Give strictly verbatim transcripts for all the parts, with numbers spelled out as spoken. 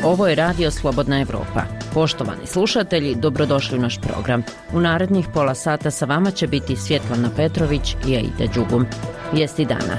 Ovo je Radio Slobodna Evropa. Poštovani slušatelji, dobrodošli u naš program. U narednih pola sata sa vama će biti Svjetlana Petrović i Aida Đugum. Vijesti dana.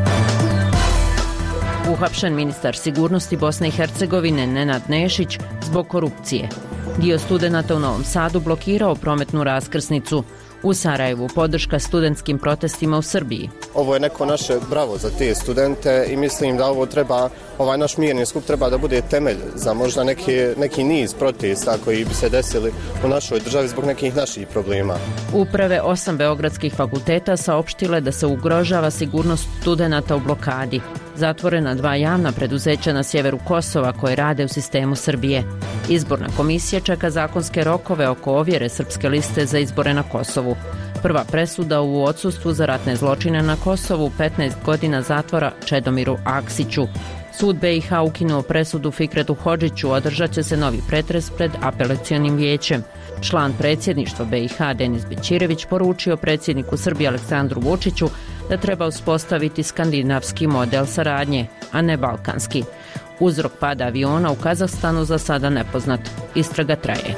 Uhapšen ministar sigurnosti Bosne i Hercegovine Nenad Nešić zbog korupcije. Dio studenata u Novom Sadu blokirao prometnu raskrsnicu. U Sarajevu podrška studentskim protestima u Srbiji. Ovo je neko naše bravo za te studente i mislim da ovo treba, ovaj naš mirni skup treba da bude temelj za možda neki, neki niz protesta koji bi se desili u našoj državi zbog nekih naših problema. Uprave osam beogradskih fakulteta saopštile da se ugrožava sigurnost studenata u blokadi. Zatvorena dva javna preduzeća na sjeveru Kosova koje rade u sistemu Srbije. Izborna komisija čeka zakonske rokove oko ovjere srpske liste za izbore na Kosovu. Prva presuda u odsustvu za ratne zločine na Kosovu, petnaest godina zatvora Čedomiru Aksiću. Sud B i H ukinuo presudu Fikretu Hodžiću, održat će se novi pretres pred apelacionim vijećem. Član predsjedništva B i H Denis Bećirević poručio predsjedniku Srbije Aleksandru Vučiću da treba uspostaviti skandinavski model saradnje, a ne balkanski. Uzrok pada aviona u Kazahstanu za sada nepoznat. Istraga traje.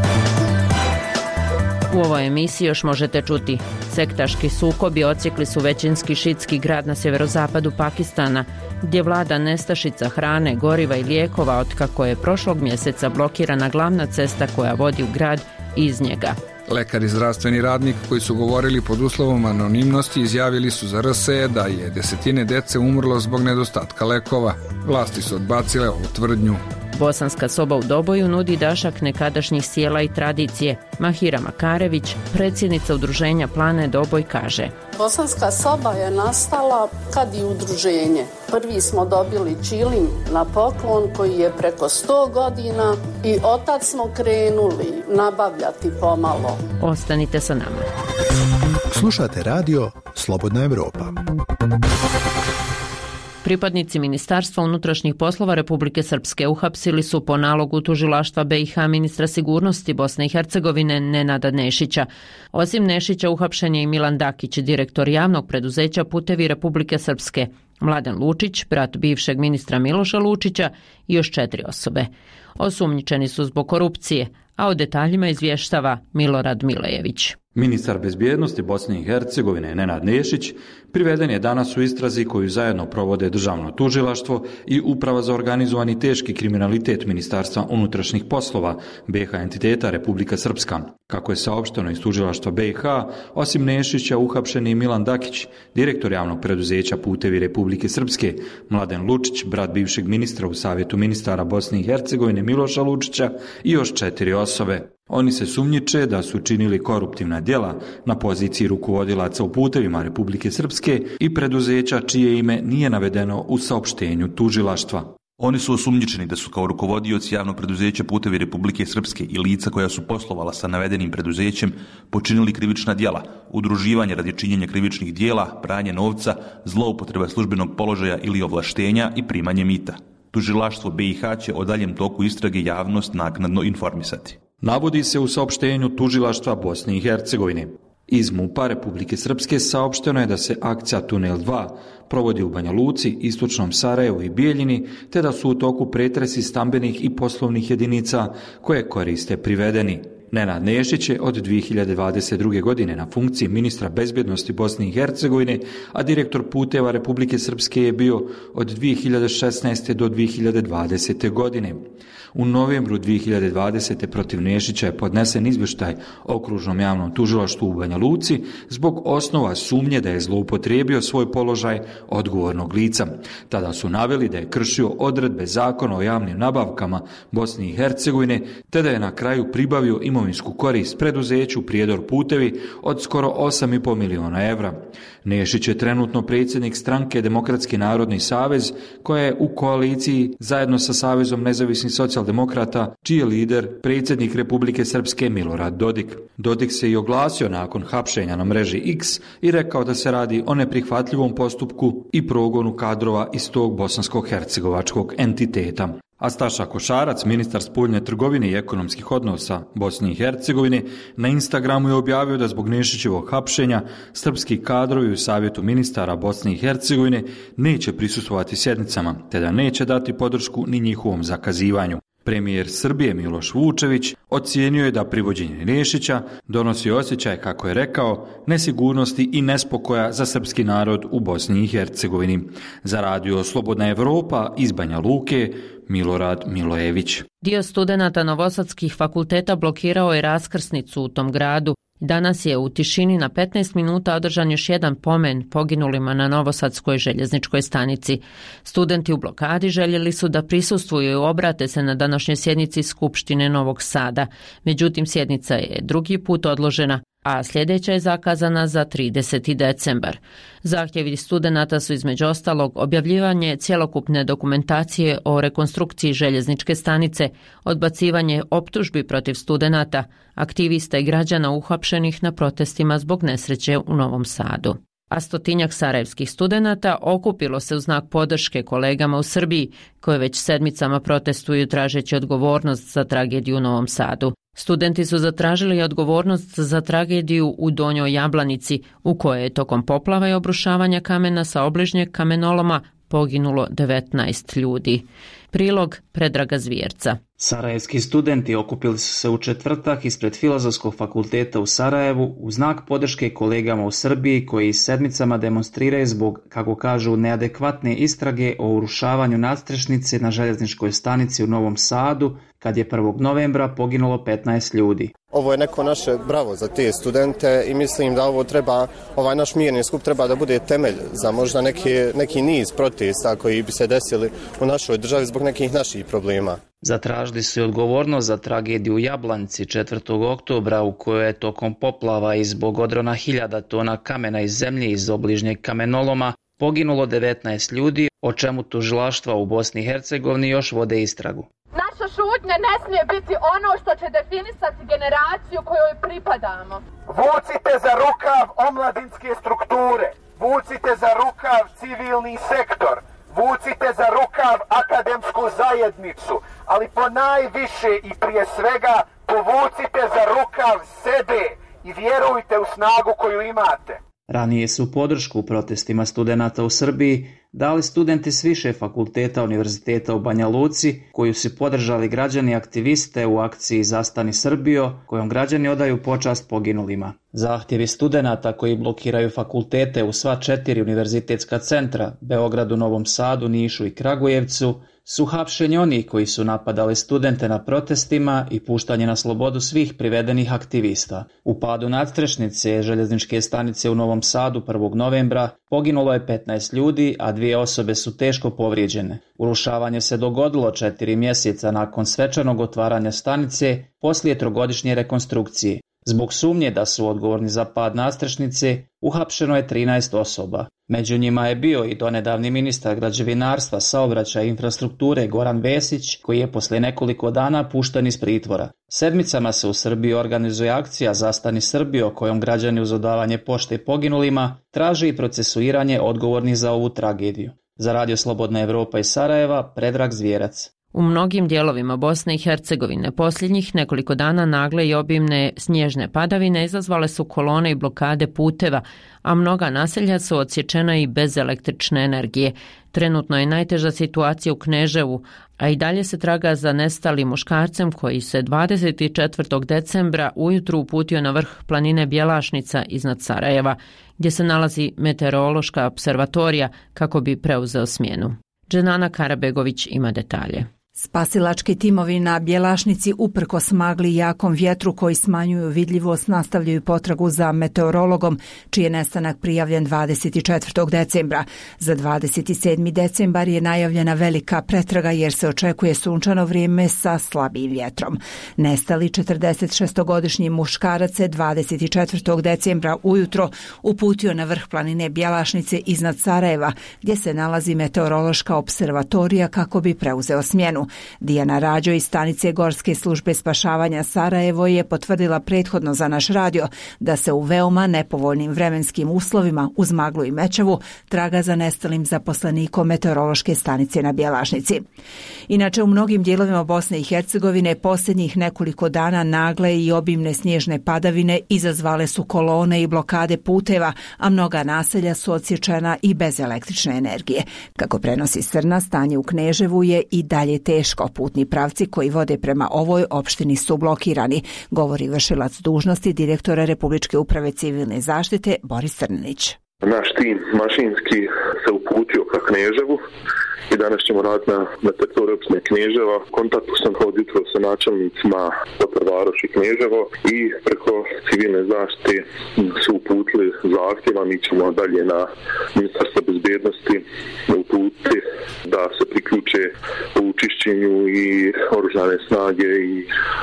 U ovoj emisiji još možete čuti: sektaški sukobi odsjekli su većinski šitski grad na sjeverozapadu Pakistana, gdje vlada nestašica hrane, goriva i lijekova otkako je prošlog mjeseca blokirana glavna cesta koja vodi u grad i iz njega. Lekari i zdravstveni radnik koji su govorili pod uslovom anonimnosti izjavili su za R S E da je desetine dece umrlo zbog nedostatka lekova. Vlasti su odbacile ovu tvrdnju. Bosanska soba u Doboju nudi dašak nekadašnjih sjela i tradicije. Mahira Makarević, predsjednica udruženja Plane Doboj, kaže: Bosanska soba je nastala kad i udruženje. Prvi smo dobili čilim na poklon koji je preko sto godina i otad smo krenuli nabavljati pomalo. Ostanite sa nama. Slušate radio Slobodna Evropa. Pripadnici Ministarstva unutrašnjih poslova Republike Srpske uhapsili su po nalogu tužilaštva B i H ministra sigurnosti Bosne i Hercegovine Nenada Nešića. Osim Nešića uhapšen je i Milan Dakić, direktor javnog preduzeća Putevi Republike Srpske, Mladen Lučić, brat bivšeg ministra Miloša Lučića i još četiri osobe. Osumnjičeni su zbog korupcije, a o detaljima izvještava Milorad Milejević. Ministar bezbjednosti Bosne i Hercegovine Nenad Nešić priveden je danas u istrazi koju zajedno provode Državno tužilaštvo i Uprava za organizovani teški kriminalitet Ministarstva unutrašnjih poslova B i H entiteta Republika Srpska. Kako je saopšteno iz tužilaštva B i H, osim Nešića uhapšen je Milan Dakić, direktor javnog preduzeća Putevi Republike Srpske, Mladen Lučić, brat bivšeg ministra u Savjetu ministara Bosne i Hercegovine Miloša Lučića i još četiri osobe. Oni se sumnjiče da su činili koruptivna djela na poziciji rukovodilaca u Putevima Republike Srpske i preduzeća čije ime nije navedeno u saopštenju tužilaštva. Oni su osumnjičeni da su kao rukovodioci javnog preduzeća Putevi Republike Srpske i lica koja su poslovala sa navedenim preduzećem počinili krivična djela, udruživanje radi činjenja krivičnih djela, pranje novca, zloupotreba službenog položaja ili ovlaštenja i primanje mita. Tužilaštvo B i H će o daljem toku istrage javnost naknadno informisati. Navodi se u saopštenju tužilaštva Bosne i Hercegovine. Iz MUP-a Republike Srpske saopšteno je da se akcija Tunel dva provodi u Banja Luci, istočnom Sarajevu i Bijeljini, te da su u toku pretresi stambenih i poslovnih jedinica koje koriste privedeni. Nenad Nešić je od dvije hiljade dvadeset druge. godine na funkciji ministra bezbjednosti Bosne i Hercegovine, a direktor Puteva Republike Srpske je bio od dvije hiljade šesnaeste. do dvije hiljade dvadesete. godine. U novembru dvije hiljade dvadesete. protiv Nešića je podnesen izvještaj Okružnom javnom tužilaštvu u Banja Luci zbog osnova sumnje da je zloupotrijebio svoj položaj odgovornog lica. Tada su naveli da je kršio odredbe Zakona o javnim nabavkama Bosne i Hercegovine, te da je na kraju pribavio imovinsku korist preduzeću Prijedor Putevi od skoro osam i pol miliona evra. Nešić je trenutno predsjednik stranke Demokratski narodni savez, koja je u koaliciji zajedno sa Savezom nezavisnih socijaldemokrata, čiji je lider predsjednik Republike Srpske Milorad Dodik. Dodik se i oglasio nakon hapšenja na mreži X i rekao da se radi o neprihvatljivom postupku i progonu kadrova iz tog bosansko-hercegovačkog entiteta. A Staša Košarac, ministar spoljne trgovine i ekonomskih odnosa Bosne i Hercegovine, na Instagramu je objavio da zbog Nešićevog hapšenja srpski kadrovi u Savjetu ministara Bosne i Hercegovine neće prisustvovati sjednicama, te da neće dati podršku ni njihovom zakazivanju. Premijer Srbije Miloš Vučević ocijenio je da privođenje Nešića donosi osjećaj, kako je rekao, nesigurnosti i nespokoja za srpski narod u Bosni i Hercegovini. Za radio Slobodna Evropa iz Banja Luke, Milorad Milojević. Dio studenata novosadskih fakulteta blokirao je raskrsnicu u tom gradu. Danas je u tišini na petnaest minuta održan još jedan pomen poginulima na novosadskoj željezničkoj stanici. Studenti u blokadi željeli su da prisustvuju i obrate se na današnjoj sjednici Skupštine Novog Sada. Međutim, sjednica je drugi put odložena, a sljedeća je zakazana za trideseti decembar. Zahtjevi studenata su između ostalog objavljivanje cjelokupne dokumentacije o rekonstrukciji željezničke stanice, odbacivanje optužbi protiv studenata, aktivista i građana uhapšenih na protestima zbog nesreće u Novom Sadu. A stotinjak sarajevskih studenata okupilo se u znak podrške kolegama u Srbiji, koje već sedmicama protestuju tražeći odgovornost za tragediju u Novom Sadu. Studenti su zatražili odgovornost za tragediju u Donjoj Jablanici, u kojoj je tokom poplava i obrušavanja kamena sa obližnjeg kamenoloma poginulo devetnaest ljudi. Prilog Predraga Zvjerca. Sarajevski studenti okupili su se u četvrtak ispred Filozofskog fakulteta u Sarajevu u znak podrške kolegama u Srbiji koji sedmicama demonstriraju zbog, kako kažu, neadekvatne istrage o urušavanju nadstrešnice na željezničkoj stanici u Novom Sadu, kad je prvog novembra poginulo petnaest ljudi. Ovo je neko naše bravo za te studente i mislim da ovo treba, ovaj naš mirni skup treba da bude temelj za možda neki, neki niz protesta koji bi se desili u našoj državi zbog nekih naših problema. Zatražili su i odgovornost za tragediju u Jablanci četvrtog oktobra u kojoj je tokom poplava i zbog odrona hiljada tona kamena iz zemlje iz obližnjeg kamenoloma poginulo devetnaest ljudi, o čemu tužilaštva u Bosni i Hercegovini još vode istragu. Naša šutnja ne smije biti ono što će definisati generaciju kojoj pripadamo. Vucite za rukav omladinske strukture, vucite za rukav civilni sektor, vucite za rukav akademsku zajednicu, ali po najviše i prije svega povucite za rukav sebe i vjerujte u snagu koju imate. Ranije su podršku protestima studenata u Srbiji dali studenti s više fakulteta Univerziteta u Banja Luci, koju su podržali građani aktiviste u akciji Zastani Srbijo, kojom građani odaju počast poginulima. Zahtjevi studenata koji blokiraju fakultete u sva četiri univerzitetska centra, Beogradu, Novom Sadu, Nišu i Kragujevcu, su hapšenje onih koji su napadali studente na protestima i puštanje na slobodu svih privedenih aktivista. U padu nadstrešnice željezničke stanice u Novom Sadu prvog novembra poginulo je petnaest ljudi, a dvije osobe su teško povrijeđene. Urušavanje se dogodilo četiri mjeseca nakon svečanog otvaranja stanice poslije trogodišnje rekonstrukcije. Zbog sumnje da su odgovorni za pad nadstrešnice, uhapšeno je trinaest osoba. Među njima je bio i donedavni ministar građevinarstva, saobraćaja i infrastrukture Goran Vesić, koji je poslije nekoliko dana pušten iz pritvora. Sedmicama se u Srbiji organizuje akcija Zastani Srbijo, kojom građani uz odavanje pošte poginulima traže i procesuiranje odgovornih za ovu tragediju. Za Radio Slobodna Evropa iz Sarajeva, Predrag Zvjerac. U mnogim dijelovima Bosne i Hercegovine posljednjih nekoliko dana nagle i obimne snježne padavine izazvale su kolone i blokade puteva, a mnoga naselja su odsječena i bez električne energije. Trenutno je najteža situacija u Kneževu, a i dalje se traga za nestalim muškarcem koji se dvadeset četvrtog decembra ujutru uputio na vrh planine Bjelašnica iznad Sarajeva, gdje se nalazi meteorološka observatorija kako bi preuzeo smjenu. Dženana Karabegović ima detalje. Spasilački timovi na Bjelašnici uprkos magli i jakom vjetru koji smanjuju vidljivost nastavljaju potragu za meteorologom, čiji je nestanak prijavljen dvadeset četvrtog decembra. Za dvadeset sedmi decembar je najavljena velika pretraga jer se očekuje sunčano vrijeme sa slabim vjetrom. Nestali četrdesetšestogodišnji muškarac se dvadeset četvrtog decembra ujutro uputio na vrh planine Bjelašnice iznad Sarajeva, gdje se nalazi meteorološka observatorija kako bi preuzeo smjenu. Dijana Rađo iz stanice Gorske službe spašavanja Sarajevo je potvrdila prethodno za naš radio da se u veoma nepovoljnim vremenskim uslovima uz maglu i mećavu traga za nestalim zaposlenikom meteorološke stanice na Bjelašnici. Inače, u mnogim dijelovima Bosne i Hercegovine posljednjih nekoliko dana nagle i obimne snježne padavine izazvale su kolone i blokade puteva, a mnoga naselja su odsječena i bez električne energije. Kako prenosi Srna, stanje u Kneževu je i dalje teško. Putni pravci koji vode prema ovoj opštini su blokirani, govori vršilac dužnosti direktora Republičke uprave civilne zaštite Boris Crnenić. Naš tim mašinski se uputio ka Kneževu i danas ćemo raditi na, na teritoriju opštine Kneževa. Kontaktu sam od jutro sa načelnicima Kotor Varoš i Kneževo i preko civilne zaštite su uputili zahtjeva. Mi ćemo dalje na Ministarstvo bezbednosti uputiti da se priključe u čišćenju i oružane snage i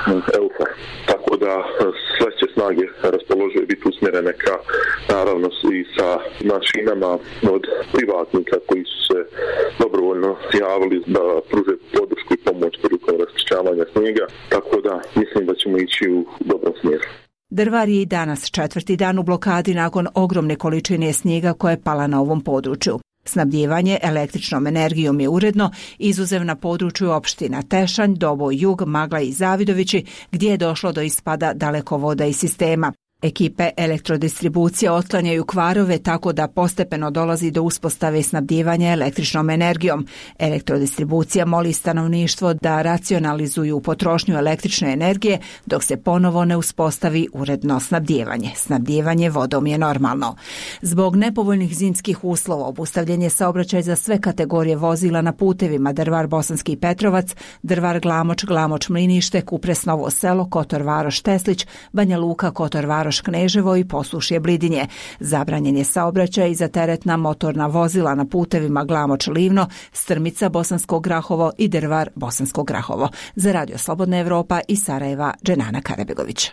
E U F A. Tako da sve će snage raspoložive biti usmjerene ka, naravno i sa mašinama od privatnika koji su se dobrovoljno javili da pruže podršku i pomoć prilikom raščišćavanja snijega, tako da mislim da ćemo ići u dobrom smjeru. Drvar je i danas četvrti dan u blokadi nakon ogromne količine snijega koja je pala na ovom području. Snabdijevanje električnom energijom je uredno, izuzev na području opština Tešanj, Doboj Jug, Magla i Zavidovići, gdje je došlo do ispada dalekovoda iz sistema. Ekipe elektrodistribucije otklanjaju kvarove tako da postepeno dolazi do uspostave snabdijevanja električnom energijom. Elektrodistribucija moli stanovništvo da racionalizuju potrošnju električne energije dok se ponovo ne uspostavi uredno snabdijevanje. Snabdijevanje vodom je normalno. Zbog nepovoljnih zimskih uslova obustavljen je saobraćaj za sve kategorije vozila na putevima Drvar Bosanski Petrovac, Drvar Glamoč, Glamoč Mlinište, Kupres Novo Selo, Kotor Varoš Teslić, Banja Luka, Kotor Varoš Kneževo i Posušje Blidinje. Zabranjen je saobraćaj za teretna motorna vozila na putevima Glamoč Livno, Strmica Bosansko Grahovo i Drvar Bosansko Grahovo. Za Radio Slobodna Evropa iz Sarajeva, Dženana Karabegović.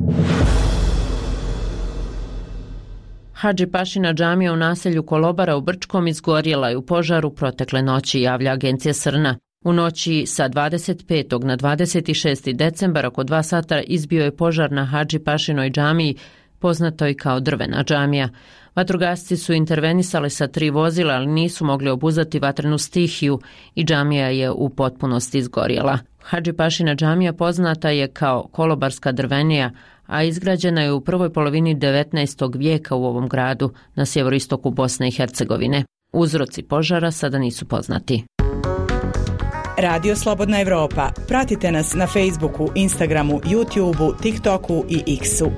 Hadži Pašina džamija u naselju Kolobara u Brčkom izgorjela je u požaru protekle noći, javlja agencija Srna. U noći sa dvadeset petog na dvadeset šesti decembar oko dva sata izbio je požar na Hadži Pašinoj džamiji, poznatoj kao drvena džamija. Vatrogasci su intervenisali sa tri vozila, ali nisu mogli obuzdati vatrenu stihiju i džamija je u potpunosti izgorjela. Hadži Pašina džamija poznata je kao Kolobarska drvenija, a izgrađena je u prvoj polovini devetnaestog vijeka u ovom gradu na sjeveroistoku Bosne i Hercegovine. Uzroci požara sada nisu poznati. Radio Slobodna Evropa. Pratite nas na Facebooku, Instagramu, YouTubeu, TikToku i X-u.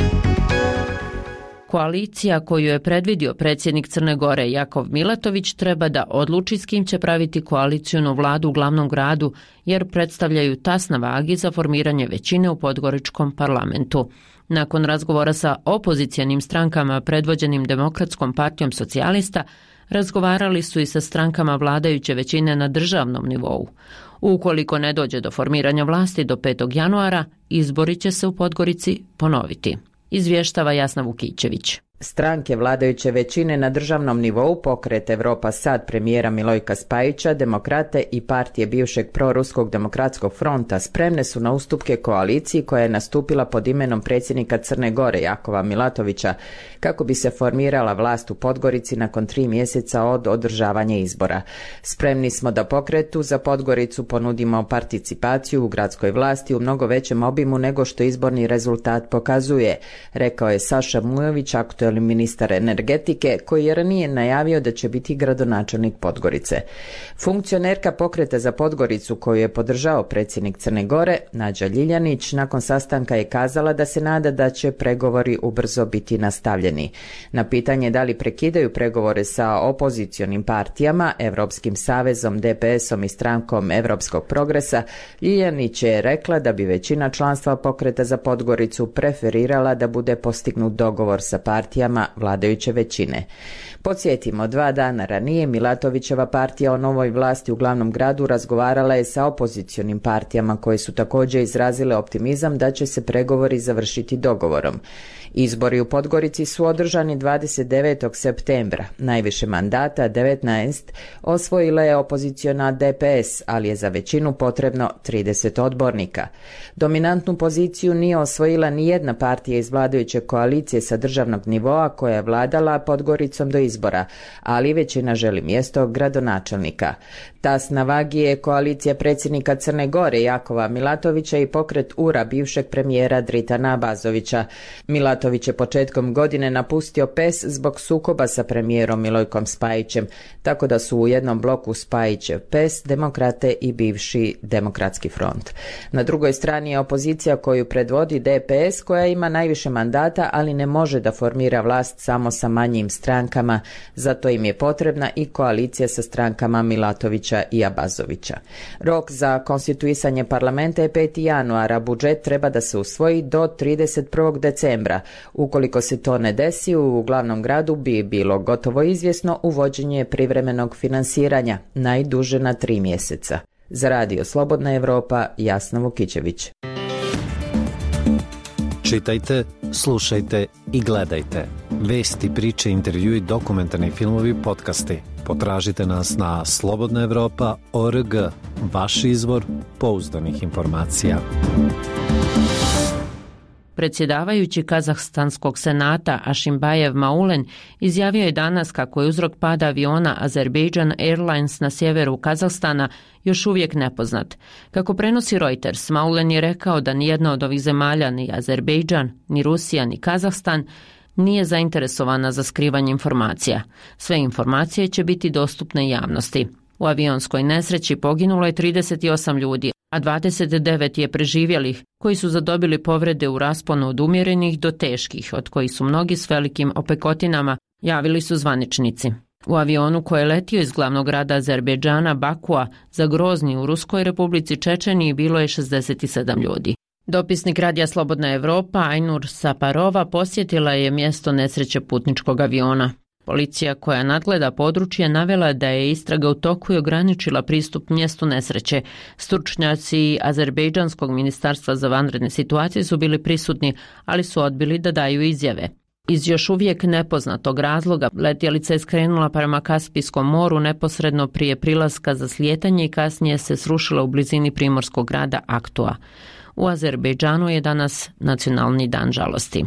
Koalicija koju je predvidio predsjednik Crne Gore Jakov Milatović treba da odluči s kim će praviti koalicijnu vladu u glavnom gradu, jer predstavljaju tas na vagi za formiranje većine u podgoričkom parlamentu. Nakon razgovora sa opozicijanim strankama predvođenim Demokratskom partijom socijalista, razgovarali su i sa strankama vladajuće većine na državnom nivou. Ukoliko ne dođe do formiranja vlasti do petog januara, izbori će se u Podgorici ponoviti, izvještava Jasna Vukićević. Stranke vladajuće većine na državnom nivou, Pokret Evropa Sad premijera Milojka Spajića, Demokrate i partije bivšeg proruskog demokratskog fronta spremne su na ustupke koaliciji koja je nastupila pod imenom predsjednika Crne Gore Jakova Milatovića kako bi se formirala vlast u Podgorici nakon tri mjeseca od održavanja izbora. Spremni smo da pokretu za Podgoricu ponudimo participaciju u gradskoj vlasti u mnogo većem obimu nego što izborni rezultat pokazuje, rekao je Saša Mujović, aktuelni ministar energetike, koji je ranije najavio da će biti gradonačelnik Podgorice. Funkcionerka Pokreta za Podgoricu, koju je podržao predsjednik Crne Gore, Nađa Ljiljanić, nakon sastanka je kazala da se nada da će pregovori ubrzo biti nastavljeni. Na pitanje da li prekidaju pregovore sa opozicionim partijama, Evropskim savezom, D P S-om i strankom Evropskog progresa, Ljiljanić je rekla da bi većina članstva Pokreta za Podgoricu preferirala da bude postignut dogovor sa partijama partijama vladajuće većine. Podsjetimo, dva dana ranije Milatovićeva partija o novoj vlasti u glavnom gradu razgovarala je sa opozicionim partijama koje su također izrazile optimizam da će se pregovori završiti dogovorom. Izbori u Podgorici su održani dvadeset devetog septembra. Najviše mandata, devetnaest, osvojila je opoziciona D P S, ali je za većinu potrebno trideset odbornika. Dominantnu poziciju nije osvojila ni jedna partija iz vladajuće koalicije sa državnog nivoa koja je vladala Podgoricom do izbora, ali većina želi mjesto gradonačelnika. Tas na vagi je koalicija predsjednika Crne Gore Jakova Milatovića i pokret U R A bivšeg premijera Dritana Abazovića. Milatović je početkom godine napustio P E S zbog sukoba sa premijerom Milojkom Spajićem, tako da su u jednom bloku Spajićev P E S, Demokrate i bivši Demokratski front. Na drugoj strani je opozicija koju predvodi D P S koja ima najviše mandata, ali ne može da formira vlast samo sa manjim strankama, zato im je potrebna i koalicija sa strankama Milatovića i Abazovića. Rok za konstituisanje parlamenta je peti januara, budžet treba da se usvoji do trideset prvog decembra. Ukoliko se to ne desi, u glavnom gradu bi bilo gotovo izvjesno uvođenje privremenog finansiranja, najduže na tri mjeseca. Za Radio Slobodna Evropa, Jasna Vukićević. Čitajte, slušajte i gledajte. Vesti, priče, intervjui, dokumentarni filmovi, podcasti. Potražite nas na slobodna evropa tačka org, vaš izvor pouzdanih informacija. Predsjedavajući Kazahstanskog senata Ašimbajev Maulen izjavio je danas kako je uzrok pada aviona Azerbaijan Airlines na sjeveru Kazahstana još uvijek nepoznat. Kako prenosi Reuters, Maulen je rekao da nijedna od ovih zemalja, ni Azerbaijan, ni Rusija, ni Kazahstan, nije zainteresovana za skrivanje informacija. Sve informacije će biti dostupne javnosti. U avionskoj nesreći poginulo je trideset osam ljudi, a dvadeset devet je preživjelih, koji su zadobili povrede u rasponu od umjerenih do teških, od kojih su mnogi s velikim opekotinama, javili su zvaničnici. U avionu koji je letio iz glavnog grada Azerbejdžana Bakua za Grozni u Ruskoj Republici Čečeniji bilo je šezdeset sedam ljudi. Dopisnik Radija Slobodna Evropa Ajnur Saparova posjetila je mjesto nesreće putničkog aviona. Policija koja nadgleda područje navela da je istraga u toku i ograničila pristup mjestu nesreće. Stručnjaci Azerbejdžanskog ministarstva za vanredne situacije su bili prisutni, ali su odbili da daju izjave. Iz još uvijek nepoznatog razloga letjelica je skrenula prema Kaspijskom moru neposredno prije prilaska za slijetanje i kasnije se srušila u blizini primorskog grada Aktua. U Azerbejdžanu je danas nacionalni dan žalosti.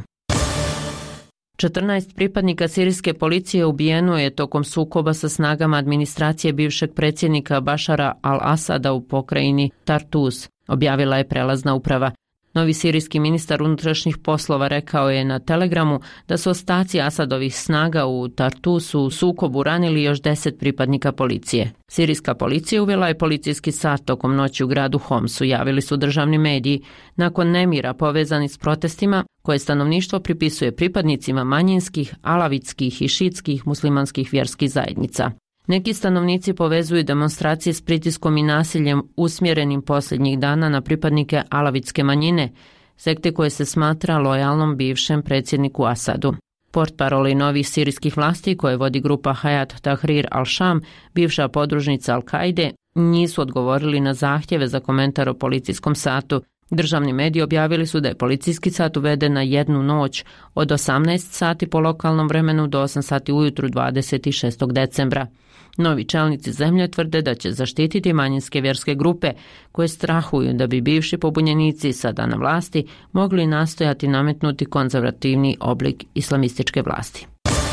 četrnaest pripadnika sirijske policije ubijeno je tokom sukoba sa snagama administracije bivšeg predsjednika Bašara al-Asada u pokrajini Tartus, objavila je prelazna uprava. Novi sirijski ministar unutrašnjih poslova rekao je na Telegramu da su ostaci Asadovih snaga u Tartusu u sukobu ranili još deset pripadnika policije. Sirijska policija uvela je policijski sat tokom noći u gradu Homsu, javili su državni mediji, nakon nemira povezani s protestima koje stanovništvo pripisuje pripadnicima manjinskih, alavitskih i šitskih muslimanskih vjerskih zajednica. Neki stanovnici povezuju demonstracije s pritiskom i nasiljem usmjerenim posljednjih dana na pripadnike alavitske manjine, sekte koje se smatra lojalnom bivšem predsjedniku Asadu. Portparoli novih sirijskih vlasti koje vodi grupa Hayat Tahrir al-Sham, bivša podružnica Al-Kaide, nisu odgovorili na zahtjeve za komentar o policijskom satu. Državni mediji objavili su da je policijski sat uveden na jednu noć od osamnaest sati po lokalnom vremenu do osam sati ujutru dvadeset šestog decembra. Novi čelnici zemlje tvrde da će zaštititi manjinske vjerske grupe koje strahuju da bi bivši pobunjenici sada na vlasti mogli nastojati nametnuti konzervativni oblik islamističke vlasti.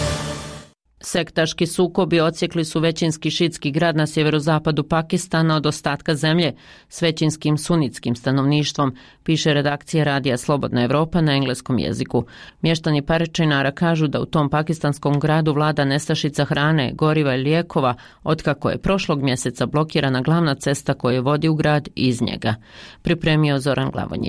Sektaški sukobi odsjekli su većinski šitski grad na sjeverozapadu Pakistana od ostatka zemlje s većinskim sunitskim stanovništvom, piše redakcija Radija Slobodna Evropa na engleskom jeziku. Mještani Parečinara kažu da u tom pakistanskom gradu vlada nestašica hrane, goriva i lijekova, otkako je prošlog mjeseca blokirana glavna cesta koja vodi u grad iz njega. Pripremio Zoran Glavonjić.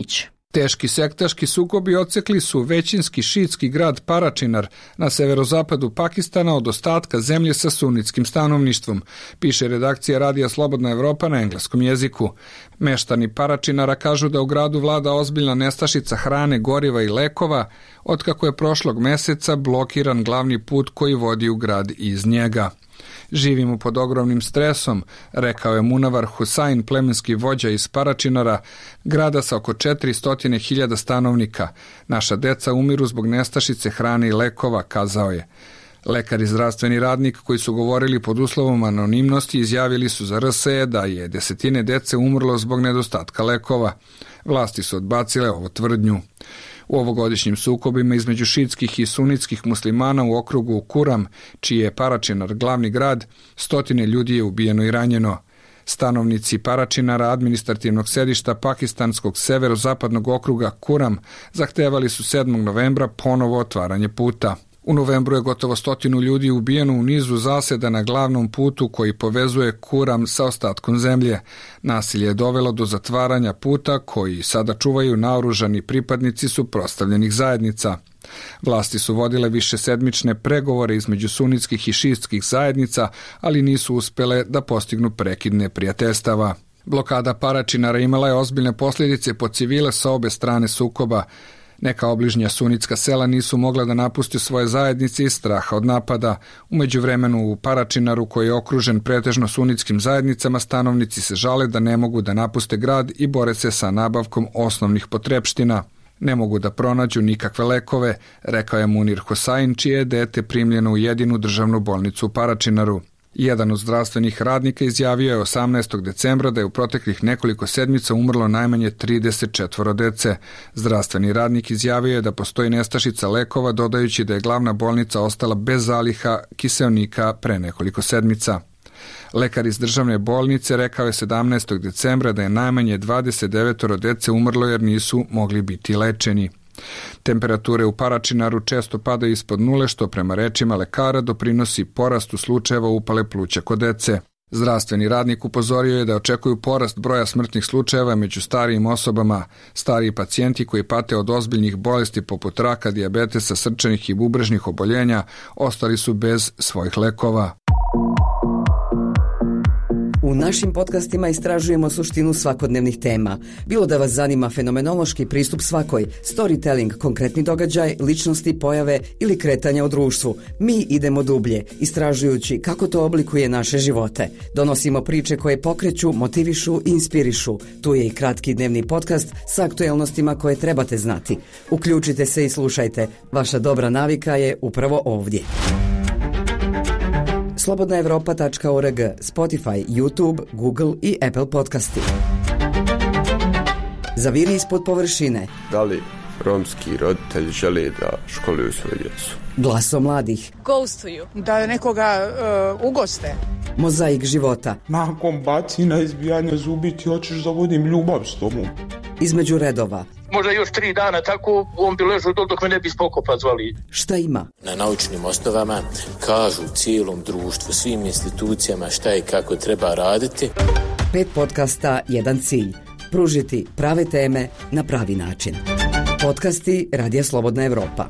Teški sektaški sukobi odsekli su većinski šiitski grad Paračinar na severozapadu Pakistana od ostatka zemlje sa sunitskim stanovništvom, piše redakcija Radija Slobodna Evropa na engleskom jeziku. Meštani Paračinara kažu da u gradu vlada ozbiljna nestašica hrane, goriva i lekova, otkako je prošlog meseca blokiran glavni put koji vodi u grad iz njega. Živimo pod ogromnim stresom, rekao je Munavar Husain, plemenski vođa iz Paračinara, grada sa oko četiristo hiljada stanovnika. Naša deca umiru zbog nestašice hrane i lekova, kazao je. Lekar i zdravstveni radnik koji su govorili pod uslovom anonimnosti izjavili su za R S E da je desetine dece umrlo zbog nedostatka lekova. Vlasti su odbacile ovu tvrdnju. U ovogodišnjim sukobima između šiitskih i sunitskih muslimana u okrugu Kuram, čiji je Paračinar glavni grad, stotine ljudi je ubijeno i ranjeno. Stanovnici Paračinara, administrativnog sedišta pakistanskog severozapadnog okruga Kuram, zahtevali su sedmog novembra ponovo otvaranje puta. U novembru je gotovo stotinu ljudi ubijeno u nizu zaseda na glavnom putu koji povezuje Kuram sa ostatkom zemlje. Nasilje je dovelo do zatvaranja puta koji sada čuvaju naoružani pripadnici suprotstavljenih zajednica. Vlasti su vodile višesedmične pregovore između sunitskih i šiitskih zajednica, ali nisu uspjele da postignu prekid neprijateljstava. Blokada Paračinara imala je ozbiljne posljedice po civile sa obe strane sukoba. Neka obližnja sunitska sela nisu mogla da napuste svoje zajednice iz straha od napada. U međuvremenu u Paračinaru, koji je okružen pretežno sunitskim zajednicama, stanovnici se žale da ne mogu da napuste grad i bore se sa nabavkom osnovnih potrepština. Ne mogu da pronađu nikakve lekove, rekao je Munir Husain, čije je dete primljeno u jedinu državnu bolnicu u Paračinaru. Jedan od zdravstvenih radnika izjavio je osamnaestog decembra da je u proteklih nekoliko sedmica umrlo najmanje trideset četvoro dece. Zdravstveni radnik izjavio je da postoji nestašica lekova, dodajući da je glavna bolnica ostala bez zaliha kiseonika pre nekoliko sedmica. Lekar iz državne bolnice rekao je sedamnaestog decembra da je najmanje dvadeset devetoro dece umrlo jer nisu mogli biti lečeni. Temperature u Paračinaru često padaju ispod nule, što prema rečima lekara doprinosi porastu slučajeva upale pluća kod dece. Zdravstveni radnik upozorio je da očekuju porast broja smrtnih slučajeva među starijim osobama. Stariji pacijenti koji pate od ozbiljnih bolesti poput raka, dijabetesa, srčanih i bubrežnih oboljenja ostali su bez svojih lekova. U našim podcastima istražujemo suštinu svakodnevnih tema. Bilo da vas zanima fenomenološki pristup svakoj, storytelling, konkretni događaj, ličnosti, pojave ili kretanja u društvu, mi idemo dublje, istražujući kako to oblikuje naše živote. Donosimo priče koje pokreću, motivišu i inspirišu. Tu je i kratki dnevni podcast sa aktuelnostima koje trebate znati. Uključite se i slušajte. Vaša dobra navika je upravo ovdje. slobodna evropa tačka org, Spotify, YouTube, Google i Apple podcasti. Zaviri ispod površine. Da li romski roditelji žele da školuju svoju djecu? Glaso mladih. Ghostuju. Da nekoga uh, ugoste. Mozaik života. Nakon bacina, izbijanja zubi ti hoćeš da vodim ljubav s tobom. Između redova. Možda još tri dana tako on bi ležao dok me ne bi spokopa zvali. Šta ima? Na naučnim osnovama kažu cijelom društvu, svim institucijama šta i kako treba raditi. Pet podcasta, jedan cilj. Pružiti prave teme na pravi način. Podcasti Radija Slobodna Evropa.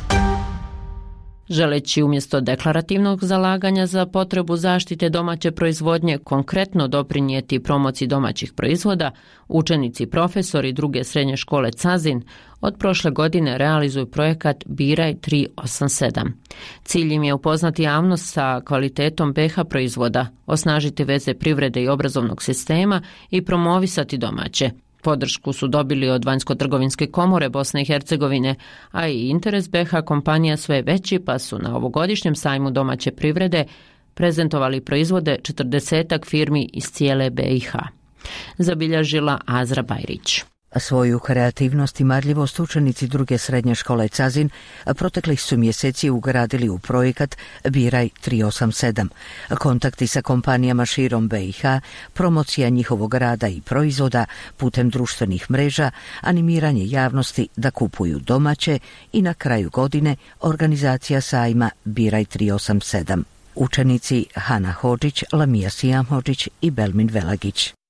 Želeći umjesto deklarativnog zalaganja za potrebu zaštite domaće proizvodnje konkretno doprinijeti promociji domaćih proizvoda, učenici, profesori i druge srednje škole Cazin od prošle godine realizuju projekat Biraj tri osam sedam. Cilj im je upoznati javnost sa kvalitetom B H proizvoda, osnažiti veze privrede i obrazovnog sistema i promovisati domaće. Podršku su dobili od Vanjsko-trgovinske komore Bosne i Hercegovine, a i interes B H kompanija sve veći, pa su na ovogodišnjem sajmu domaće privrede prezentovali proizvode četrdesetak firmi iz cijele B i H. Zabilježila Azra Bajrić. Svoju kreativnost i marljivost učenici druge srednje škole Cazin proteklih su mjeseci ugradili u projekat Biraj tri osam sedam. Kontakti sa kompanijama širom B i H, promocija njihovog rada i proizvoda putem društvenih mreža, animiranje javnosti da kupuju domaće i na kraju godine organizacija sajma Biraj tri osam sedam. Učenici Hana Hodžić, Lamija Sijamhodžić i Belmin Velagić.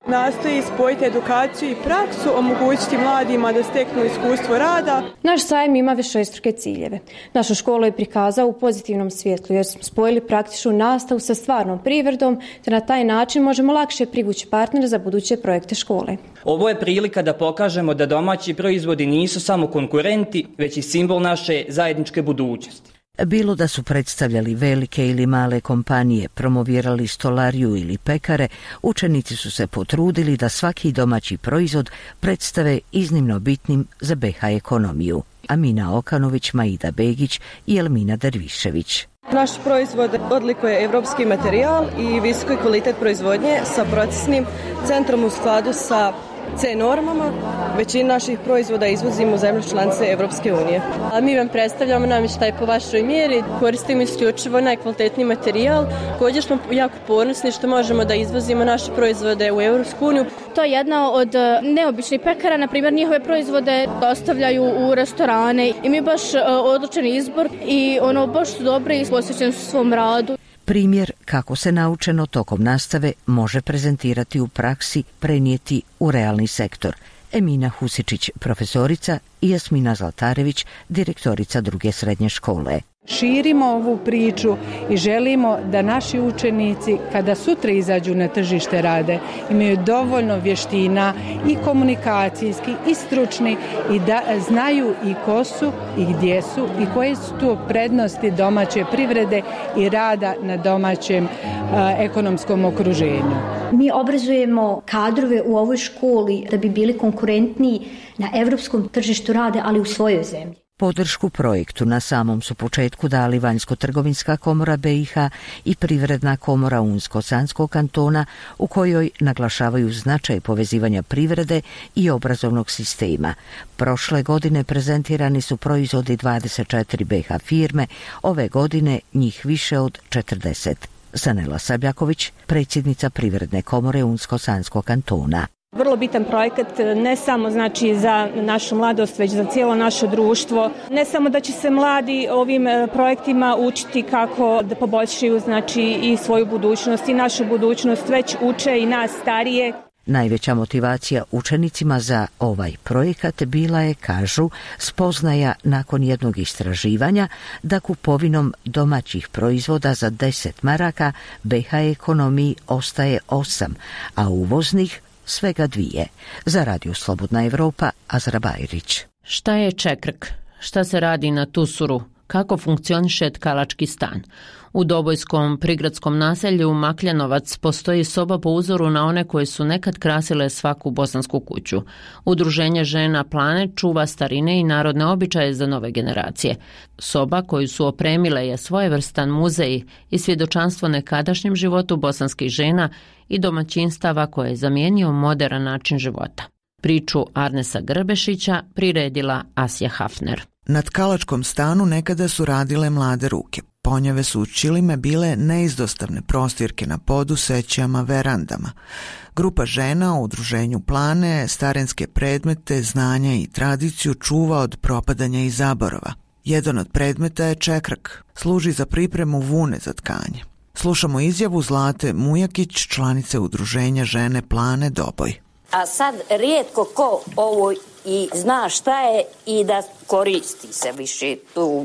Nastoji spojiti edukaciju i praksu, omogućiti mladima da steknu iskustvo rada. Naš sajam ima višestruke ciljeve. Našu školu je prikazao u pozitivnom svjetlu jer smo spojili praktičnu nastavu sa stvarnom privredom, te na taj način možemo lakše privući partnere za buduće projekte škole. Ovo je prilika da pokažemo da domaći proizvodi nisu samo konkurenti, već i simbol naše zajedničke budućnosti. Bilo da su predstavljali velike ili male kompanije, promovirali stolariju ili pekare, učenici su se potrudili da svaki domaći proizvod predstave iznimno bitnim za B iH ekonomiju. Amina Okanović, Maida Begić i Elmina Dervišević. Naš proizvod odlikuje evropski materijal i visoki kvalitet proizvodnje sa procesnim centrom u skladu sa C normama. Većinu naših proizvoda izvozimo u zemlje članice Evropske unije. A mi vam predstavljamo namještaj po vašoj mjeri, koristimo isključivo najkvalitetniji materijal. Također smo jako ponosni što možemo da izvozimo naše proizvode u Evropsku uniju. To je jedna od neobičnih pekara, na primjer njihove proizvode dostavljaju u restorane i mi baš odličan izbor i ono baš su dobre i posvećeni su svom radu. Primjer kako se naučeno tokom nastave može prezentirati u praksi, prenijeti u realni sektor. Emina Husičić, profesorica, i Jasmina Zlatarević, direktorica druge srednje škole. Širimo ovu priču i želimo da naši učenici, kada sutra izađu na tržište rade, imaju dovoljno vještina i komunikacijski i stručni i da znaju i ko su i gdje su i koje su tu prednosti domaće privrede i rada na domaćem a, ekonomskom okruženju. Mi obrazujemo kadrove u ovoj školi da bi bili konkurentniji na evropskom tržištu rada, ali u svojoj zemlji. Podršku projektu na samom su početku dali Vanjsko-trgovinska komora B iH i Privredna komora Unsko-Sanskog kantona, u kojoj naglašavaju značaj povezivanja privrede i obrazovnog sistema. Prošle godine prezentirani su proizvodi dvadeset četiri B iH firme, ove godine njih više od četrdeset. Sanela Sabljaković, predsjednica Privredne komore Unsko-Sanskog kantona. Vrlo bitan projekat ne samo znači za našu mladost, već za cijelo naše društvo. Ne samo da će se mladi ovim projektima učiti kako da poboljšaju znači i svoju budućnost i našu budućnost, već uče i nas starije. Najveća motivacija učenicima za ovaj projekat bila je, kažu, spoznaja nakon jednog istraživanja da kupovinom domaćih proizvoda za deset maraka B iH ekonomiji ostaje osam, a uvoznih svega dvije. Za Radio Slobodna Evropa, Azra Bajrić. Šta je čekrk? Šta se radi na Tusuru? Kako funkcioniše tkalački stan? U Dobojskom prigradskom naselju Makljanovac postoji soba po uzoru na one koje su nekad krasile svaku bosansku kuću. Udruženje žena Plane čuva starine i narodne običaje za nove generacije. Soba koju su opremile je svojevrstan muzej i svjedočanstvo nekadašnjem životu bosanskih žena i domaćinstava koje je zamijenio moderan način života. Priču Arnesa Grbešića priredila Asja Hafner. Na tkalačkom stanu nekada su radile mlade ruke. Ponjave su u Čilime bile neizdostavne prostirke na podu, sećama, verandama. Grupa žena u udruženju Plane starenske predmete, znanja i tradiciju čuva od propadanja i zaborava. Jedan od predmeta je čekrak, služi za pripremu vune za tkanje. Slušamo izjavu Zlate Mujakić, članice udruženja žene Plane Doboj. A sad rijetko ko ovo i zna šta je i da koristi se više tu,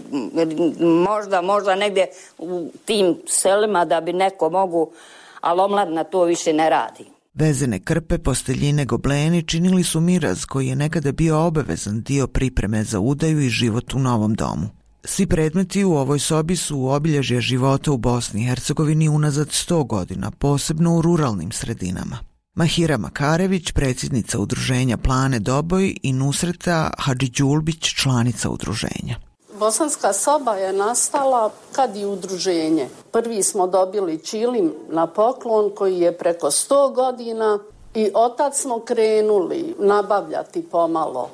možda, možda negdje u tim selima da bi neko mogu, ali omladina to više ne radi. Vezene krpe, posteljine, gobleni činili su miraz koji je nekada bio obavezan dio pripreme za udaju i život u novom domu. Svi predmeti u ovoj sobi su obilježje života u Bosni i Hercegovini unazad sto godina, posebno u ruralnim sredinama. Mahira Makarević, predsjednica udruženja Plane Doboj, i Nusreta Hadžiđulbić, članica udruženja. Bosanska soba je nastala kad i udruženje. Prvi smo dobili čilim na poklon koji je preko sto godina i otad smo krenuli nabavljati pomalo.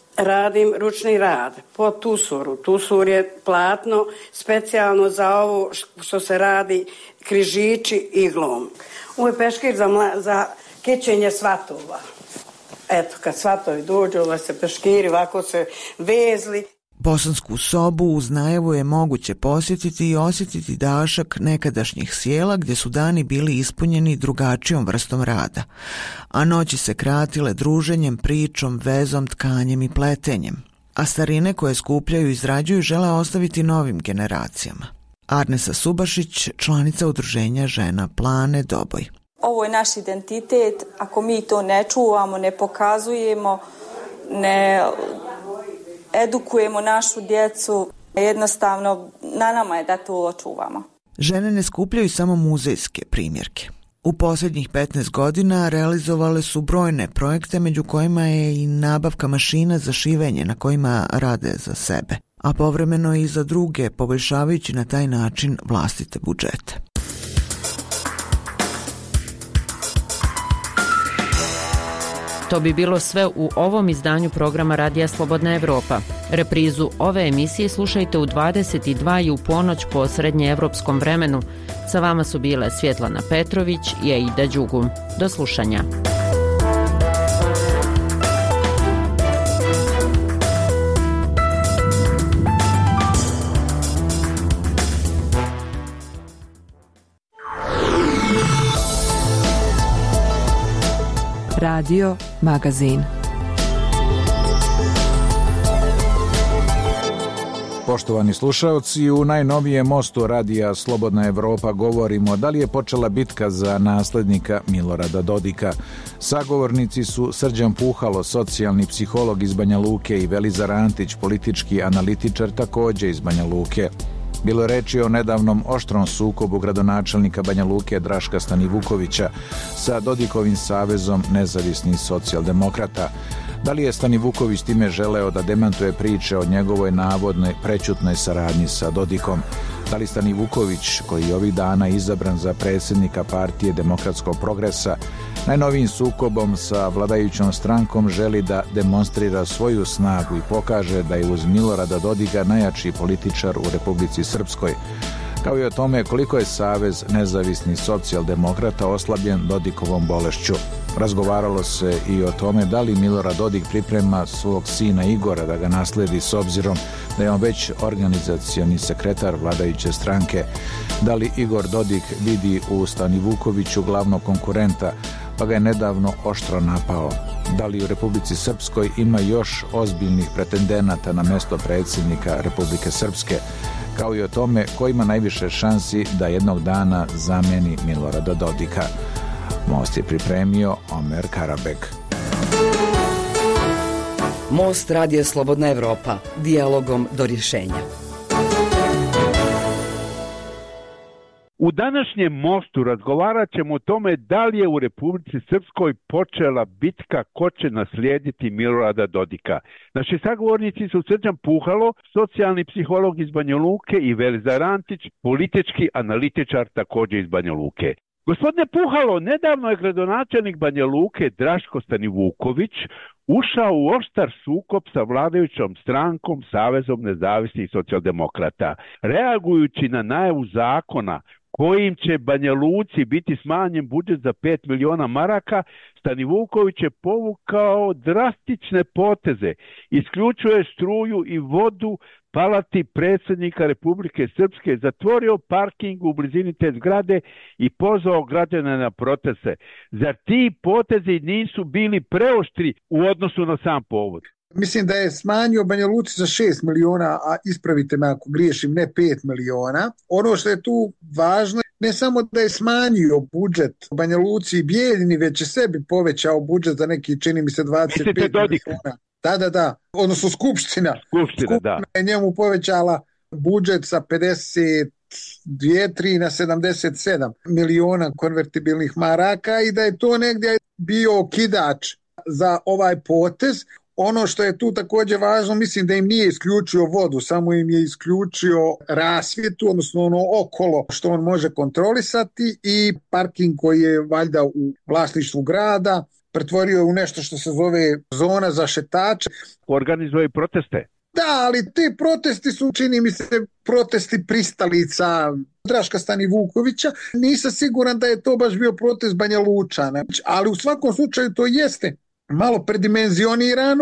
Radim ručni rad po tusuru. Tusur je platno specijalno za ovo što se radi križići iglom. Ovo je peškir za, mla, za kećenje svatova. Eto, kad svatovi dođu, ovo se peškiri, ovako se vezli. Bosansku Sobu uz najavu je moguće posjetiti i osjetiti dašak nekadašnjih sjela gdje su dani bili ispunjeni drugačijom vrstom rada, a noći se kratile druženjem, pričom, vezom, tkanjem i pletenjem, a starine koje skupljaju i izrađuju žele ostaviti novim generacijama. Arnesa Subašić, članica udruženja Žena Plane Doboj. Ovo je naš identitet, ako mi to ne čuvamo, ne pokazujemo, ne edukujemo našu djecu, jednostavno na nama je da to očuvamo. Žene ne skupljaju samo muzejske primjerke. U posljednjih petnaest godina realizovale su brojne projekte, među kojima je i nabavka mašina za šivenje na kojima rade za sebe, a povremeno i za druge, poboljšavajući na taj način vlastite budžete. To bi bilo sve u ovom izdanju programa Radija Slobodna Evropa. Reprizu ove emisije slušajte u dvadeset dva i u ponoć po srednjeevropskom vremenu. Sa vama su bile Svjetlana Petrović i Aida Đugum. Do slušanja. Radio Magazin. Poštovani slušaoci, u najnovijem mostu Radija Slobodna Evropa govorimo da li je počela bitka za naslednika Milorada Dodika. Sagovornici su Srđan Puhalo, socijalni psiholog iz Banja Luke, i Velizar Antić, politički analitičar također iz Banja Luke. Bilo reči o nedavnom oštrom sukobu gradonačelnika Banja Luke Draška Stanivukovića sa Dodikovim savezom nezavisnih socijaldemokrata. Da li je Stanivuković time želeo da demantuje priče o njegovoj navodnoj prećutnoj saradnji sa Dodikom? Da li Stanivuković, koji je ovih dana izabran za predsjednika partije Demokratskog progresa, najnovijim sukobom sa vladajućom strankom želi da demonstrira svoju snagu i pokaže da je uz Milorada Dodika najjači političar u Republici Srpskoj, kao i o tome koliko je Savez nezavisnih socijaldemokrata oslabljen Dodikovom bolešću. Razgovaralo se i o tome da li Milorad Dodik priprema svog sina Igora da ga nasledi, s obzirom da je on već organizacioni sekretar vladajuće stranke. Da li Igor Dodik vidi u Stanivukoviću glavnog konkurenta, pa ga je nedavno oštro napao. Da li u Republici Srpskoj ima još ozbiljnih pretendenata na mjesto predsjednika Republike Srpske, kao i o tome ko ima najviše šansi da jednog dana zameni Milorada Dodika. Most je pripremio Omer Karabek. Most Radija Slobodna Evropa. Dijalogom do rješenja. U današnjem mostu razgovarat ćemo o tome da li je u Republici Srpskoj počela bitka ko će naslijediti Milorada Dodika. Naši sagovornici su Srđan Puhalo, socijalni psiholog iz Banja Luke, i Velizar Antić, politički analitičar također iz Banja Luke. Gospodine Puhalo, nedavno je gradonačelnik Banja Luke Draško Stanivuković ušao u oštar sukob sa vladajućom strankom Savezom nezavisnih socijaldemokrata. Reagujući na najavu zakona kojim će Banja Luci biti smanjen budžet za pet miliona maraka, Stanivuković je povukao drastične poteze, isključuje struju i vodu palati predsjednika Republike Srpske, zatvorio parking u blizini te zgrade i pozvao građane na proteste. Zar ti potezi nisu bili preoštri u odnosu na sam povod? Mislim da je smanjio Banja Luci za šest miliona, a ispravite me ako griješim, ne pet miliona. Ono što je tu važno, ne samo da je smanjio budžet Banja Luci i Bijeljini, već je sebi povećao budžet za neki, čini mi se, dvadeset pet miliona. Da, da, da. Odnosno Skupština. Skupština, Skupština je njemu povećala budžet sa pedeset dvije tri na sedamdeset sedam miliona konvertibilnih maraka i da je to negdje bio okidač za ovaj potez. Ono što je tu također važno, mislim da im nije isključio vodu, samo im je isključio rasvjetu, odnosno ono okolo što on može kontrolisati, i parking koji je valjda u vlasništvu grada pretvorio u nešto što se zove zona za šetače. Organizuje proteste. Da, ali ti protesti su, čini mi se, protesti pristalica Draška Stanivukovića. Nisam siguran da je to baš bio protest Banja Lučana, ali u svakom slučaju to jeste malo predimenzionirano